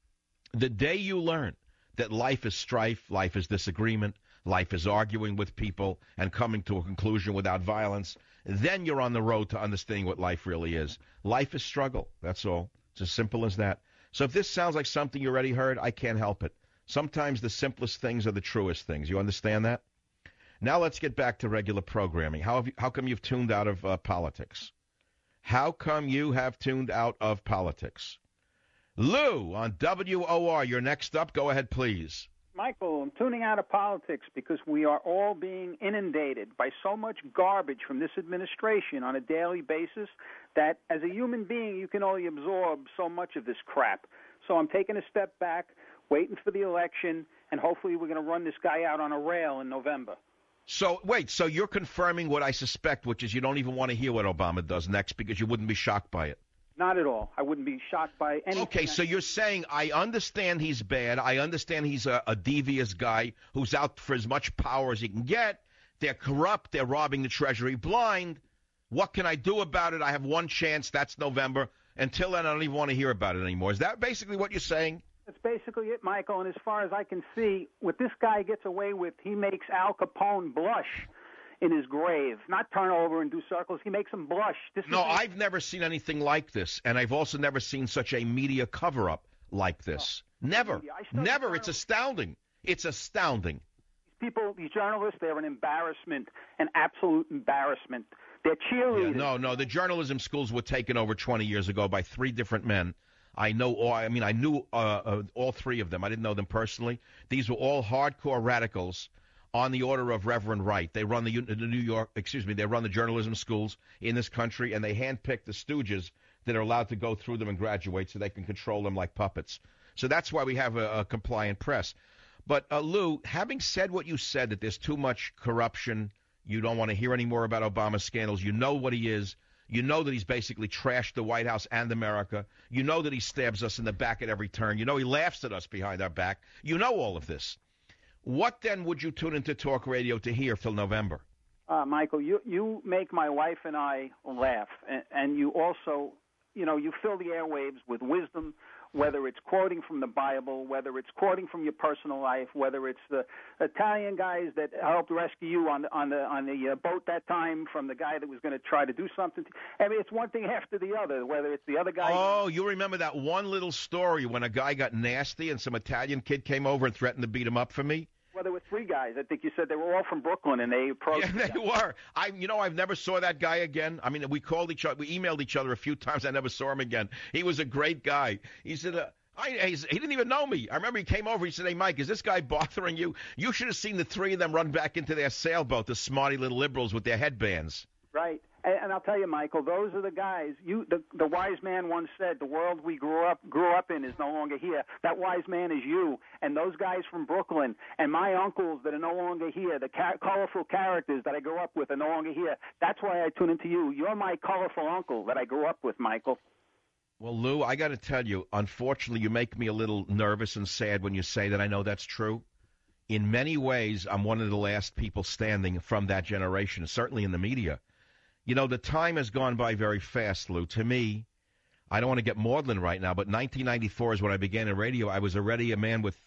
The day you learn that life is strife, life is disagreement, life is arguing with people and coming to a conclusion without violence, then you're on the road to understanding what life really is. Life is struggle. That's all. It's as simple as that. So if this sounds like something you already heard, I can't help it. Sometimes the simplest things are the truest things. You understand that? Now let's get back to regular programming. How come you've tuned out of politics? How come you have tuned out of politics? Lou on WOR, you're next up. Go ahead, please. Michael, I'm tuning out of politics because we are all being inundated by so much garbage from this administration on a daily basis that as a human being you can only absorb so much of this crap. So I'm taking a step back, waiting for the election, and hopefully we're going to run this guy out on a rail in November. So, wait, so you're confirming what I suspect, which is you don't even want to hear what Obama does next because you wouldn't be shocked by it. Not at all. I wouldn't be shocked by anything. Okay, so you're saying I understand he's bad. I understand he's a devious guy who's out for as much power as he can get. They're corrupt. They're robbing the Treasury blind. What can I do about it? I have one chance. That's November. Until then, I don't even want to hear about it anymore. Is that basically what you're saying? That's basically it, Michael. And as far as I can see, what this guy gets away with, he makes Al Capone blush in his grave. Not turn over and do circles. He makes him blush. I've never seen anything like this. And I've also never seen such a media cover-up like this. Never. Never. It's astounding. It's astounding. These journalists, they're an embarrassment, an absolute embarrassment. They're cheerleaders. Yeah, no, the journalism schools were taken over 20 years ago by 3 different men. I knew all three of them. I didn't know them personally. These were all hardcore radicals on the order of Reverend Wright. They run they run the journalism schools in this country, and they handpick the stooges that are allowed to go through them and graduate so they can control them like puppets. So that's why we have a compliant press. But, Lou, having said what you said, that there's too much corruption, you don't want to hear any more about Obama's scandals, you know what he is, you know that he's basically trashed the White House and America, you know that he stabs us in the back at every turn, you know he laughs at us behind our back, you know all of this. What then would you tune into talk radio to hear till November? Michael, you make my wife and I laugh, and you also, you fill the airwaves with wisdom, whether it's quoting from the Bible, whether it's quoting from your personal life, whether it's the Italian guys that helped rescue you on the boat that time from the guy that was going to try to do something. I mean, it's one thing after the other, whether it's the other guy. Oh, you remember that one little story when a guy got nasty and some Italian kid came over and threatened to beat him up for me? Well, there were three guys. I think you said they were all from Brooklyn, and they approached. Yeah, they were. I've never saw that guy again. I mean, we called each other, we emailed each other a few times. I never saw him again. He was a great guy. He said, he didn't even know me. I remember he came over. He said, "Hey, Mike, is this guy bothering you? You should have seen the three of them run back into their sailboat, the smarty little liberals with their headbands." Right. And I'll tell you, Michael, those are the guys. The wise man once said, "The world we grew up in is no longer here." That wise man is you, and those guys from Brooklyn, and my uncles that are no longer here. The colorful characters that I grew up with are no longer here. That's why I tune into you. You're my colorful uncle that I grew up with, Michael. Well, Lou, I got to tell you, unfortunately, you make me a little nervous and sad when you say that. I know that's true. In many ways, I'm one of the last people standing from that generation, certainly in the media. The time has gone by very fast, Lou. To me, I don't want to get maudlin right now, but 1994 is when I began in radio. I was already a man with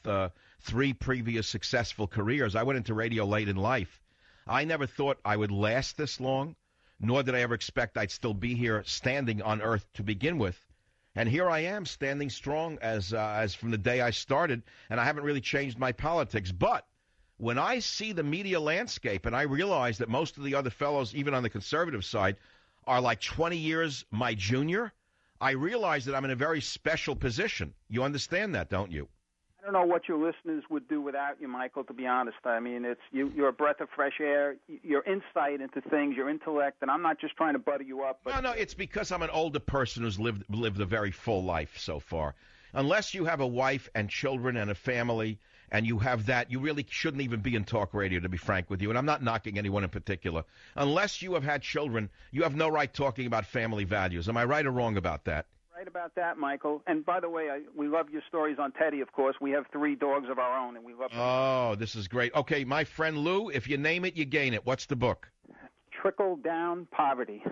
3 previous successful careers. I went into radio late in life. I never thought I would last this long, nor did I ever expect I'd still be here standing on Earth to begin with. And here I am standing strong as from the day I started, and I haven't really changed my politics. But when I see the media landscape and I realize that most of the other fellows, even on the conservative side, are like 20 years my junior, I realize that I'm in a very special position. You understand that, don't you? I don't know what your listeners would do without you, Michael, to be honest. I mean, you're a breath of fresh air, your insight into things, your intellect, and I'm not just trying to butter you up. But... No, it's because I'm an older person who's lived a very full life so far. Unless you have a wife and children and a family and you have that, you really shouldn't even be in talk radio, to be frank with you. And I'm not knocking anyone in particular. Unless you have had children, you have no right talking about family values. Am I right or wrong about that? Right about that, Michael. And by the way, we love your stories on Teddy, of course. We have 3 dogs of our own, and we love them. Oh, this is great. Okay, my friend Lou, if you name it, you gain it. What's the book? Trickle Down Poverty.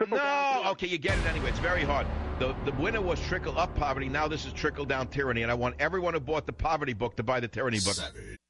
Okay, you get it anyway. It's very hard. The winner was Trickle Up Poverty. Now this is Trickle Down Tyranny, and I want everyone who bought the poverty book to buy the tyranny book.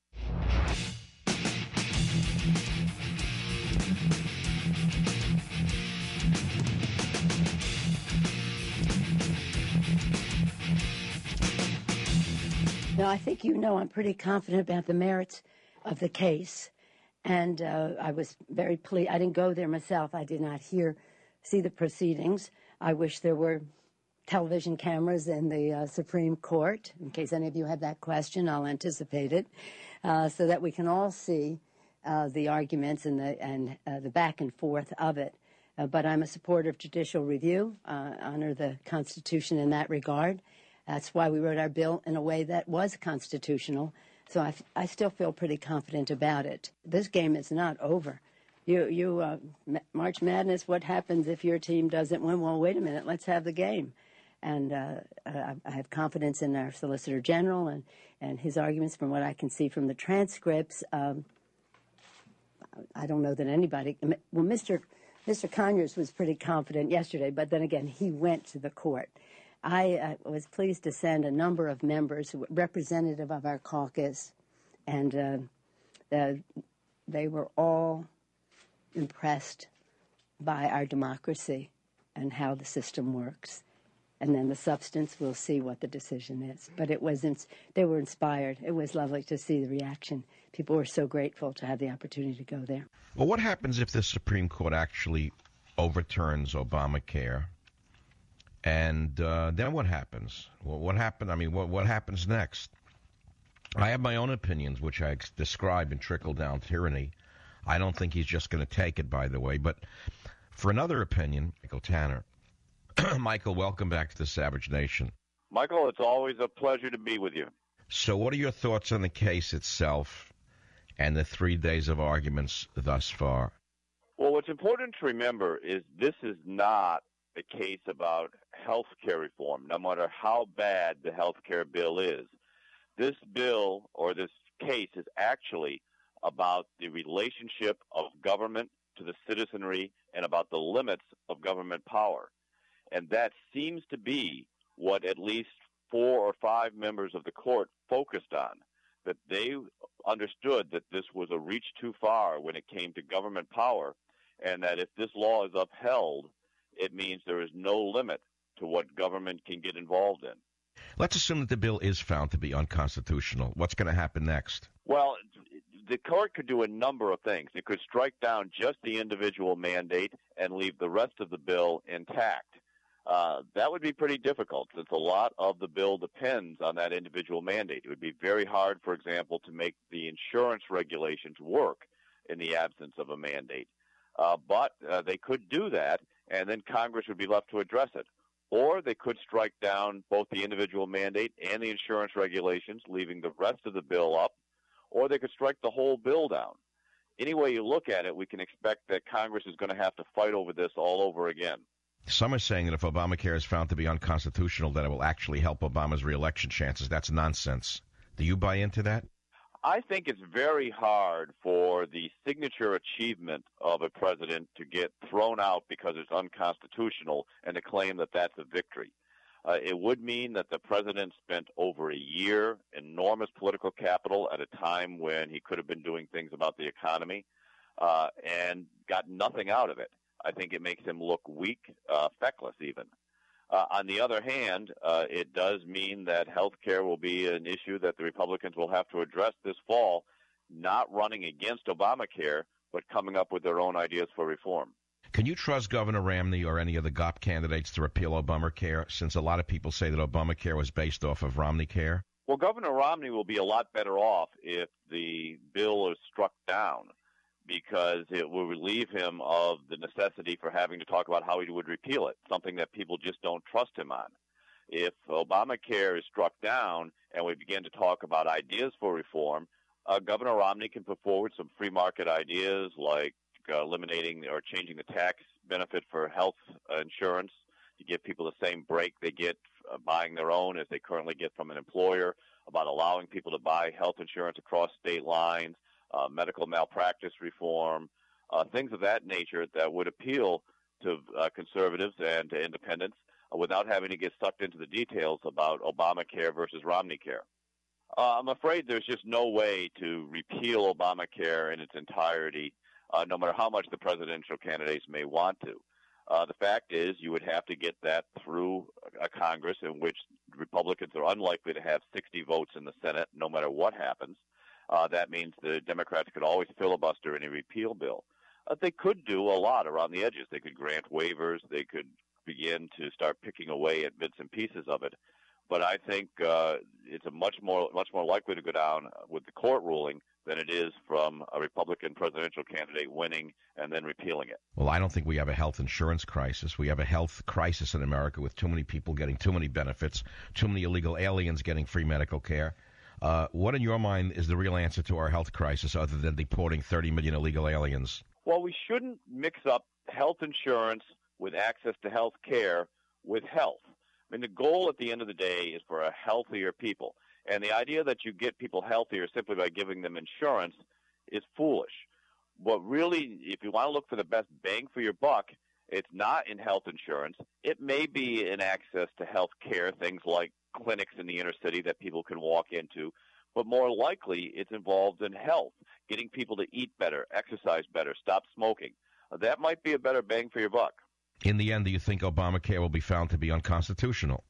No, I think I'm pretty confident about the merits of the case. And I was very pleased. I didn't go there myself. I did not see the proceedings. I wish there were television cameras in the Supreme Court. In case any of you have that question, I'll anticipate it, so that we can all see the arguments and the back and forth of it. But I'm a supporter of judicial review, honor the Constitution in that regard. That's why we wrote our bill in a way that was constitutional. So I still feel pretty confident about it. This game is not over. March Madness, what happens if your team doesn't win? Well, wait a minute, let's have the game. And I have confidence in our Solicitor General and his arguments from what I can see from the transcripts. I don't know that anybody... Well, Mr. Conyers was pretty confident yesterday, but then again, he went to the court. I was pleased to send a number of members, representative of our caucus, and they were all impressed by our democracy and how the system works. And then the substance, we'll see what the decision is. But they were inspired. It was lovely to see the reaction. People were so grateful to have the opportunity to go there. Well, what happens if the Supreme Court actually overturns Obamacare And then what happens? Well, what happened? I mean, what happens next? I have my own opinions, which I describe in Trickle-Down Tyranny. I don't think he's just going to take it, by the way. But for another opinion, Michael Tanner. Michael, welcome back to the Savage Nation. Michael, it's always a pleasure to be with you. So what are your thoughts on the case itself and the 3 days of arguments thus far? Well, what's important to remember is this is not a case about health care reform, no matter how bad the health care bill is. This bill or this case is actually about the relationship of government to the citizenry and about the limits of government power. And that seems to be what at least 4 or 5 members of the court focused on, that they understood that this was a reach too far when it came to government power, and that if this law is upheld, it means there is no limit to what government can get involved in. Let's assume that the bill is found to be unconstitutional. What's going to happen next? Well, the court could do a number of things. It could strike down just the individual mandate and leave the rest of the bill intact. That would be pretty difficult since a lot of the bill depends on that individual mandate. It would be very hard, for example, to make the insurance regulations work in the absence of a mandate. But they could do that, and then Congress would be left to address it. Or they could strike down both the individual mandate and the insurance regulations, leaving the rest of the bill up. Or they could strike the whole bill down. Any way you look at it, we can expect that Congress is going to have to fight over this all over again. Some are saying that if Obamacare is found to be unconstitutional, that it will actually help Obama's reelection chances. That's nonsense. Do you buy into that? I think it's very hard for the signature achievement of a president to get thrown out because it's unconstitutional and to claim that that's a victory. It would mean that the president spent over a year, enormous political capital at a time when he could have been doing things about the economy, and got nothing out of it. I think it makes him look weak, feckless even. On the other hand, it does mean that health care will be an issue that the Republicans will have to address this fall, not running against Obamacare, but coming up with their own ideas for reform. Can you trust Governor Romney or any of the GOP candidates to repeal Obamacare, since a lot of people say that Obamacare was based off of Romneycare? Well, Governor Romney will be a lot better off if the bill is struck down, because it will relieve him of the necessity for having to talk about how he would repeal it, something that people just don't trust him on. If Obamacare is struck down and we begin to talk about ideas for reform, Governor Romney can put forward some free market ideas like eliminating or changing the tax benefit for health insurance to give people the same break they get buying their own as they currently get from an employer, about allowing people to buy health insurance across state lines, medical malpractice reform, things of that nature that would appeal to conservatives and to independents without having to get sucked into the details about Obamacare versus Romneycare. I'm afraid there's just no way to repeal Obamacare in its entirety, no matter how much the presidential candidates may want to. The fact is you would have to get that through a Congress in which Republicans are unlikely to have 60 votes in the Senate, no matter what happens. That means the Democrats could always filibuster any repeal bill. They could do a lot around the edges. They could grant waivers. They could begin to start picking away at bits and pieces of it. But I think it's a much more likely to go down with the court ruling than it is from a Republican presidential candidate winning and then repealing it. Well, I don't think we have a health insurance crisis. We have a health crisis in America with too many people getting too many benefits, too many illegal aliens getting free medical care. What, in your mind, is the real answer to our health crisis other than deporting 30 million illegal aliens? Well, we shouldn't mix up health insurance with access to health care with health. I mean, the goal at the end of the day is for a healthier people. And the idea that you get people healthier simply by giving them insurance is foolish. But really, if you want to look for the best bang for your buck, it's not in health insurance. It may be in access to health care, things like clinics in the inner city that people can walk into. But more likely, it's involved in health, getting people to eat better, exercise better, stop smoking. That might be a better bang for your buck. In the end, do you think Obamacare will be found to be unconstitutional?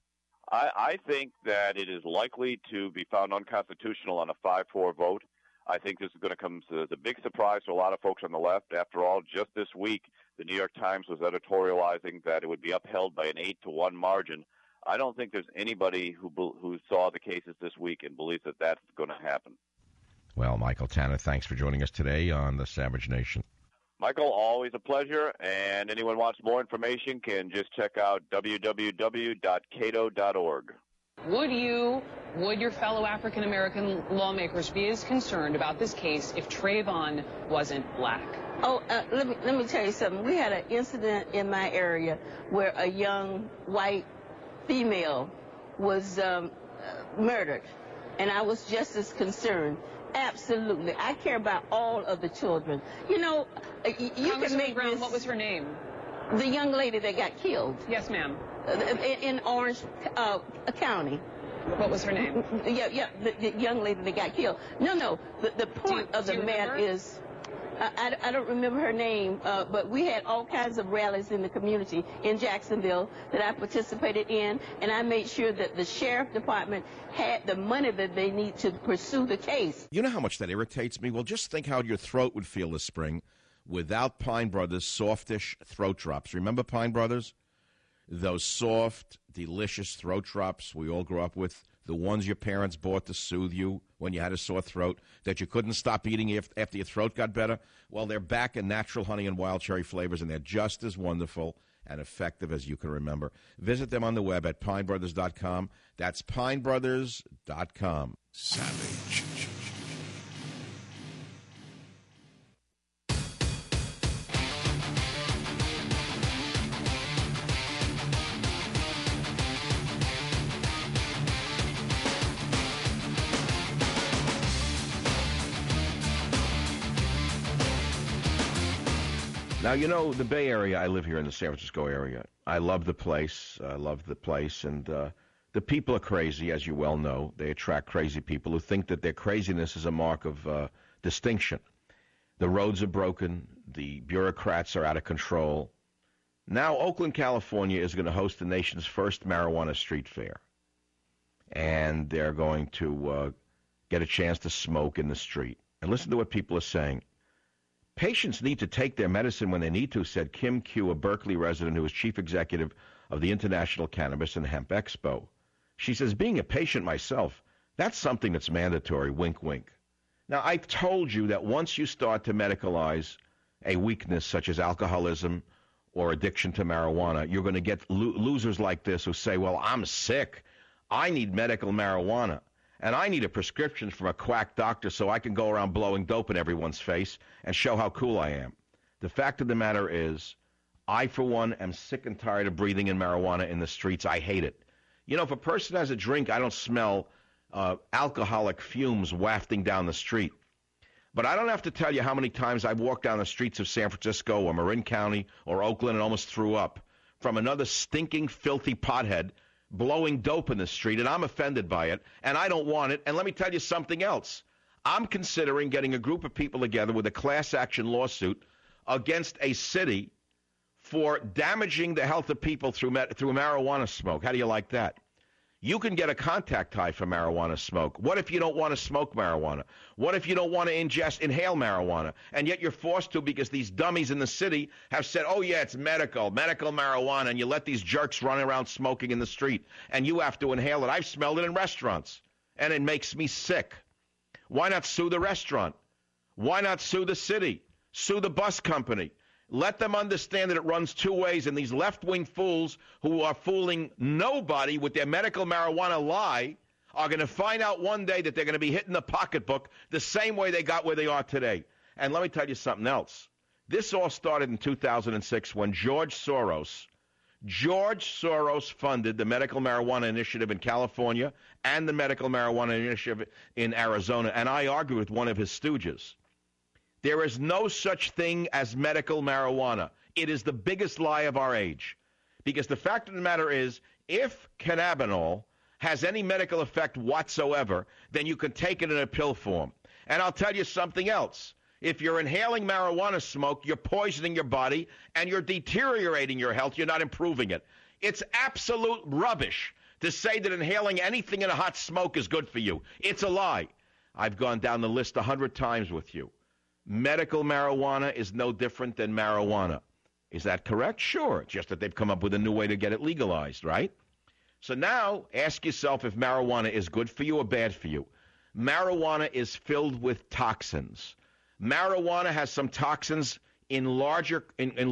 I think that it is likely to be found unconstitutional on a 5-4 vote. I think this is going to come as a big surprise to a lot of folks on the left. After all, just this week, The New York Times was editorializing that it would be upheld by an 8-1 margin. I don't think there's anybody who saw the cases this week and believes that that's going to happen. Well, Michael Tanner, thanks for joining us today on the Savage Nation. Michael, always a pleasure, and anyone wants more information can just check out www.cato.org. Would your fellow African-American lawmakers be as concerned about this case if Trayvon wasn't black? Oh, let me tell you something. We had an incident in my area where a young white female was murdered, and I was just as concerned. Absolutely. I care about all of the children. You know, you can make Brown, this... What was her name? The young lady that got killed. Yes, ma'am. In Orange County. What was her name? Yeah, the young lady that got killed. No, the point of the matter is... I don't remember her name, but we had all kinds of rallies in the community in Jacksonville that I participated in, and I made sure that the sheriff department had the money that they need to pursue the case. You know how much that irritates me? Well, just think how your throat would feel this spring without Pine Brothers softish throat drops. Remember Pine Brothers? Those soft, delicious throat drops we all grew up with. The ones your parents bought to soothe you when you had a sore throat that you couldn't stop eating after your throat got better. Well, they're back in natural honey and wild cherry flavors, and they're just as wonderful and effective as you can remember. Visit them on the web at pinebrothers.com. That's pinebrothers.com. Savage. Now, you know, the Bay Area, I live here in the San Francisco area. I love the place. And the people are crazy, as you well know. They attract crazy people who think that their craziness is a mark of distinction. The roads are broken. The bureaucrats are out of control. Now, Oakland, California is going to host the nation's first marijuana street fair. And they're going to get a chance to smoke in the street. And listen to what people are saying. Patients need to take their medicine when they need to, said Kim Q, a Berkeley resident who is chief executive of the International Cannabis and Hemp Expo. She says, being a patient myself, that's something that's mandatory, wink, wink. Now, I've told you that once you start to medicalize a weakness such as alcoholism or addiction to marijuana, you're going to get losers like this who say, well, I'm sick. I need medical marijuana. And I need a prescription from a quack doctor so I can go around blowing dope in everyone's face and show how cool I am. The fact of the matter is, I, for one, am sick and tired of breathing in marijuana in the streets. I hate it. You know, if a person has a drink, I don't smell alcoholic fumes wafting down the street. But I don't have to tell you how many times I've walked down the streets of San Francisco or Marin County or Oakland and almost threw up from another stinking, filthy pothead blowing dope in the street, and I'm offended by it, and I don't want it. And let me tell you something else. I'm considering getting a group of people together with a class action lawsuit against a city for damaging the health of people through marijuana smoke. How do you like that? You can get a contact high from marijuana smoke. What if you don't want to smoke marijuana? What if you don't want to inhale marijuana? And yet you're forced to because these dummies in the city have said, oh, yeah, it's medical marijuana, and you let these jerks run around smoking in the street, and you have to inhale it. I've smelled it in restaurants, and it makes me sick. Why not sue the restaurant? Why not sue the city? Sue the bus company. Let them understand that it runs two ways, and these left-wing fools who are fooling nobody with their medical marijuana lie are going to find out one day that they're going to be hitting the pocketbook the same way they got where they are today. And let me tell you something else. This all started in 2006 when George Soros funded the Medical Marijuana Initiative in California and the Medical Marijuana Initiative in Arizona, and I argued with one of his stooges. There is no such thing as medical marijuana. It is the biggest lie of our age. Because the fact of the matter is, if cannabinol has any medical effect whatsoever, then you can take it in a pill form. And I'll tell you something else. If you're inhaling marijuana smoke, you're poisoning your body and you're deteriorating your health. You're not improving it. It's absolute rubbish to say that inhaling anything in a hot smoke is good for you. It's a lie. I've gone down the list 100 times with you. Medical marijuana is no different than marijuana. Is that correct? Sure. Just that they've come up with a new way to get it legalized, right? So now ask yourself if marijuana is good for you or bad for you. Marijuana is filled with toxins. Marijuana has some toxins in larger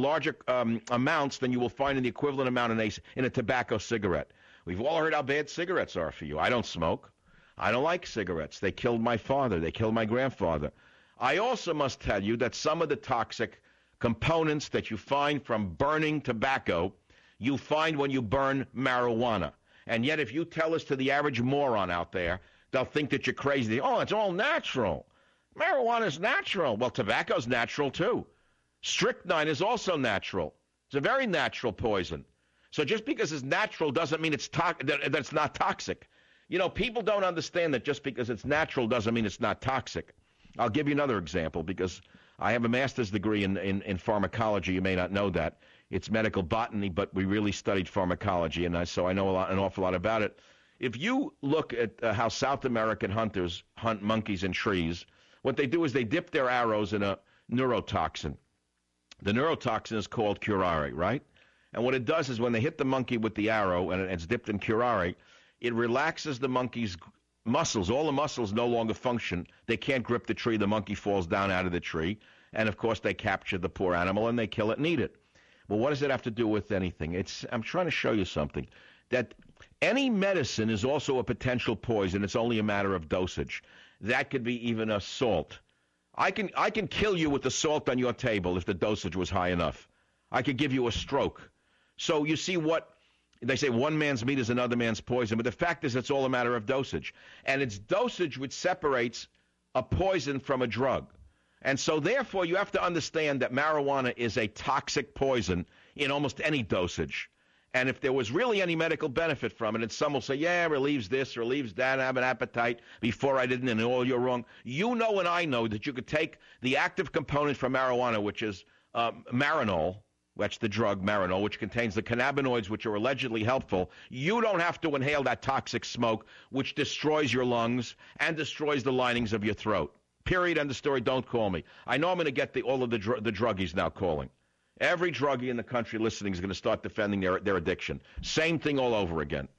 amounts than you will find in the equivalent amount in a tobacco cigarette. We've all heard how bad cigarettes are for you. I don't smoke. I don't like cigarettes. They killed my father. They killed my grandfather. I also must tell you that some of the toxic components that you find from burning tobacco, you find when you burn marijuana. And yet if you tell this to the average moron out there, they'll think that you're crazy. Oh, it's all natural. Marijuana is natural. Well, tobacco's natural too. Strychnine is also natural. It's a very natural poison. So just because it's natural doesn't mean that it's not toxic. You know, people don't understand that just because it's natural doesn't mean it's not toxic. I'll give you another example because I have a master's degree in pharmacology. You may not know that. It's medical botany, but we really studied pharmacology, and so I know an awful lot about it. If you look at how South American hunters hunt monkeys in trees, what they do is they dip their arrows in a neurotoxin. The neurotoxin is called curare, right? And what it does is when they hit the monkey with the arrow and it's dipped in curare, it relaxes the monkey's muscles. All the muscles no longer function. They can't grip the tree. The monkey falls down out of the tree. And, of course, they capture the poor animal and they kill it and eat it. Well, what does it have to do with anything? I'm trying to show you something. That any medicine is also a potential poison. It's only a matter of dosage. That could be even a salt. I can kill you with the salt on your table if the dosage was high enough. I could give you a stroke. So you see what they say, one man's meat is another man's poison. But the fact is it's all a matter of dosage. And it's dosage which separates a poison from a drug. And so therefore you have to understand that marijuana is a toxic poison in almost any dosage. And if there was really any medical benefit from it, and some will say, yeah, it relieves this, relieves that, I have an appetite, before I didn't, and all you're wrong. You know and I know that you could take the active component from marijuana, which is Marinol, that's the drug Marinol, which contains the cannabinoids which are allegedly helpful. You don't have to inhale that toxic smoke, which destroys your lungs and destroys the linings of your throat. Period, end of story, don't call me. I know I'm going to get all of the druggies now calling. Every druggie in the country listening is going to start defending their addiction. Same thing all over again.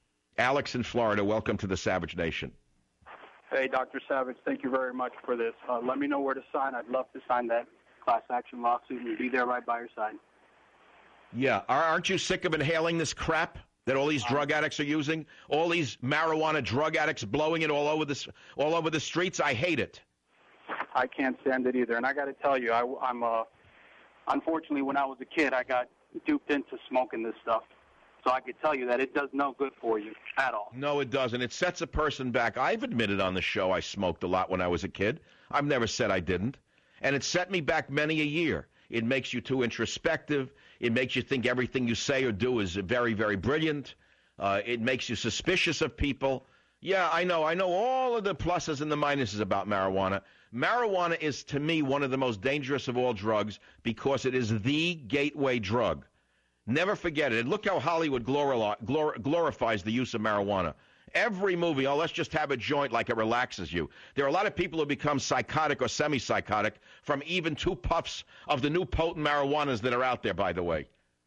Alex in Florida, welcome to the Savage Nation. Hey, Dr. Savage, thank you very much for this. Let me know where to sign. I'd love to sign that class action lawsuit and be there right by your side. Yeah, aren't you sick of inhaling this crap that all these drug addicts are using? All these marijuana drug addicts blowing it all over the streets? I hate it. I can't stand it either. And I got to tell you, I'm unfortunately, when I was a kid, I got duped into smoking this stuff. So I could tell you that it does no good for you at all. No, it doesn't. It sets a person back. I've admitted on the show I smoked a lot when I was a kid. I've never said I didn't. And it set me back many a year. It makes you too introspective. It makes you think everything you say or do is very, very brilliant. It makes you suspicious of people. Yeah, I know all of the pluses and the minuses about marijuana. Marijuana is, to me, one of the most dangerous of all drugs because it is the gateway drug. Never forget it. And look how Hollywood glorifies the use of marijuana. Every movie, let's just have a joint like it relaxes you. There are a lot of people who become psychotic or semi-psychotic from even 2 puffs of the new potent marijuanas that are out there, by the way.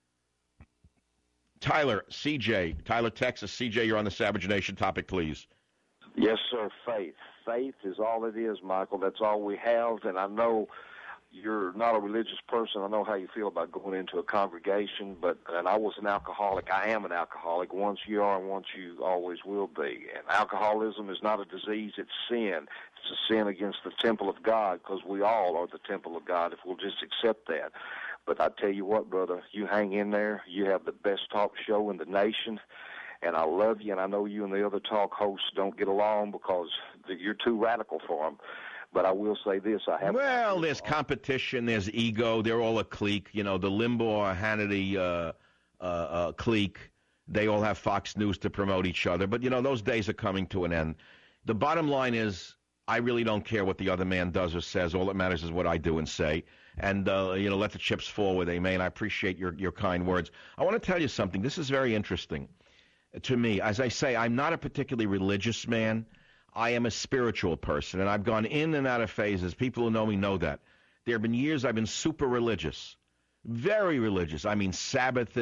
Tyler, Texas. CJ, you're on the Savage Nation topic, please. Yes, sir, faith. Faith is all it is, Michael. That's all we have, and I know you're not a religious person. I know how you feel about going into a congregation, and I was an alcoholic. I am an alcoholic. Once you are and once you always will be. And alcoholism is not a disease. It's sin. It's a sin against the temple of God because we all are the temple of God if we'll just accept that. But I tell you what, brother, you hang in there. You have the best talk show in the nation. And I love you, and I know you and the other talk hosts don't get along because you're too radical for them. But I will say this. Well, there's competition. There's ego. They're all a clique. You know, the Limbaugh, Hannity clique, they all have Fox News to promote each other. But, you know, those days are coming to an end. The bottom line is I really don't care what the other man does or says. All that matters is what I do and say. And, let the chips fall where they may. And I appreciate your kind words. I want to tell you something. This is very interesting to me. As I say, I'm not a particularly religious man. I am a spiritual person, and I've gone in and out of phases. People who know me know that. There have been years I've been super religious. Very religious. I mean, Sabbath,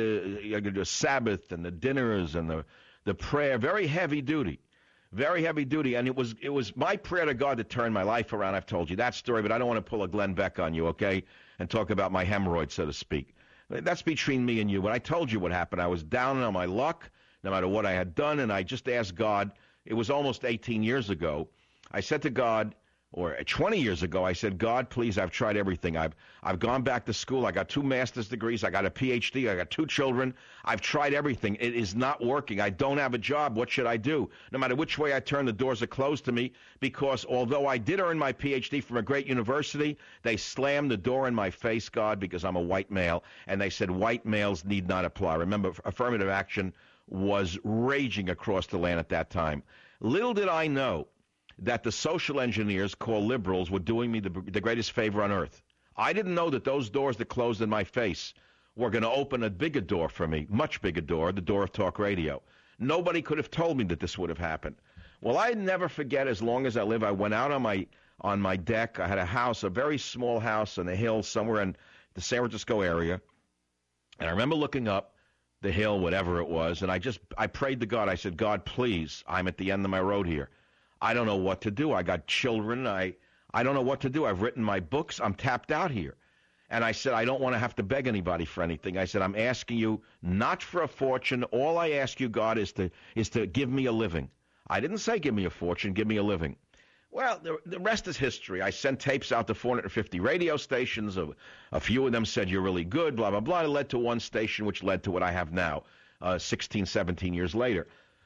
Sabbath and the dinners and the prayer. Very heavy duty. Very heavy duty. And it was my prayer to God to turn my life around. I've told you that story, but I don't want to pull a Glenn Beck on you, okay, and talk about my hemorrhoids, so to speak. That's between me and you. But I told you what happened. I was down on my luck, no matter what I had done, and I just asked God. It was almost 18 years ago. I said to God, or 20 years ago, I said, God, please, I've tried everything. I've gone back to school. I got 2 master's degrees. I got a PhD. I got 2 children. I've tried everything. It is not working. I don't have a job. What should I do? No matter which way I turn, the doors are closed to me because although I did earn my PhD from a great university, they slammed the door in my face, God, because I'm a white male, and they said white males need not apply. Remember, affirmative action was raging across the land at that time. Little did I know that the social engineers called liberals were doing me the greatest favor on earth. I didn't know that those doors that closed in my face were going to open a bigger door for me, much bigger door, the door of talk radio. Nobody could have told me that this would have happened. Well, I never forget as long as I live. I went out on my deck. I had a house, a very small house on a hill somewhere in the San Francisco area. And I remember looking up the hill, whatever it was, and I prayed to God. I said, God, please, I'm at the end of my road here. I don't know what to do. I got children. I don't know what to do. I've written my books. I'm tapped out here. And I said, I don't want to have to beg anybody for anything. I said, I'm asking you not for a fortune. All I ask you, God, is to give me a living. I didn't say give me a fortune, give me a living. Well, the rest is history. I sent tapes out to 450 radio stations. A few of them said, you're really good, blah, blah, blah. It led to one station, which led to what I have now, 16, 17 years later.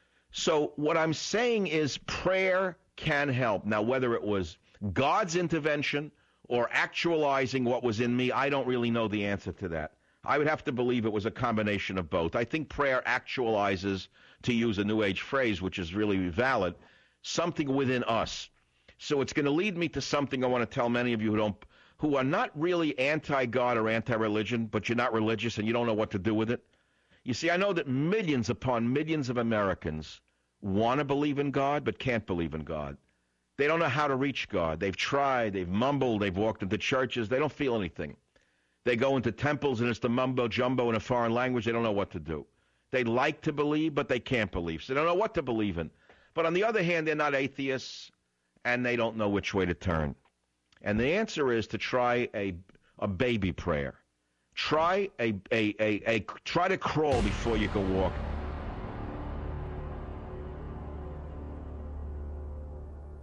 So what I'm saying is prayer can help. Now, whether it was God's intervention or actualizing what was in me, I don't really know the answer to that. I would have to believe it was a combination of both. I think prayer actualizes, to use a New Age phrase, which is really valid, something within us. So it's going to lead me to something I want to tell many of you who are not really anti-God or anti-religion, but you're not religious and you don't know what to do with it. You see, I know that millions upon millions of Americans want to believe in God, but can't believe in God. They don't know how to reach God. They've tried, they've mumbled, they've walked into churches, they don't feel anything. They go into temples and it's the mumbo-jumbo in a foreign language, they don't know what to do. They like to believe, but they can't believe, so they don't know what to believe in. But on the other hand, they're not atheists, and they don't know which way to turn. And the answer is to try a baby prayer. Try to crawl before you can walk.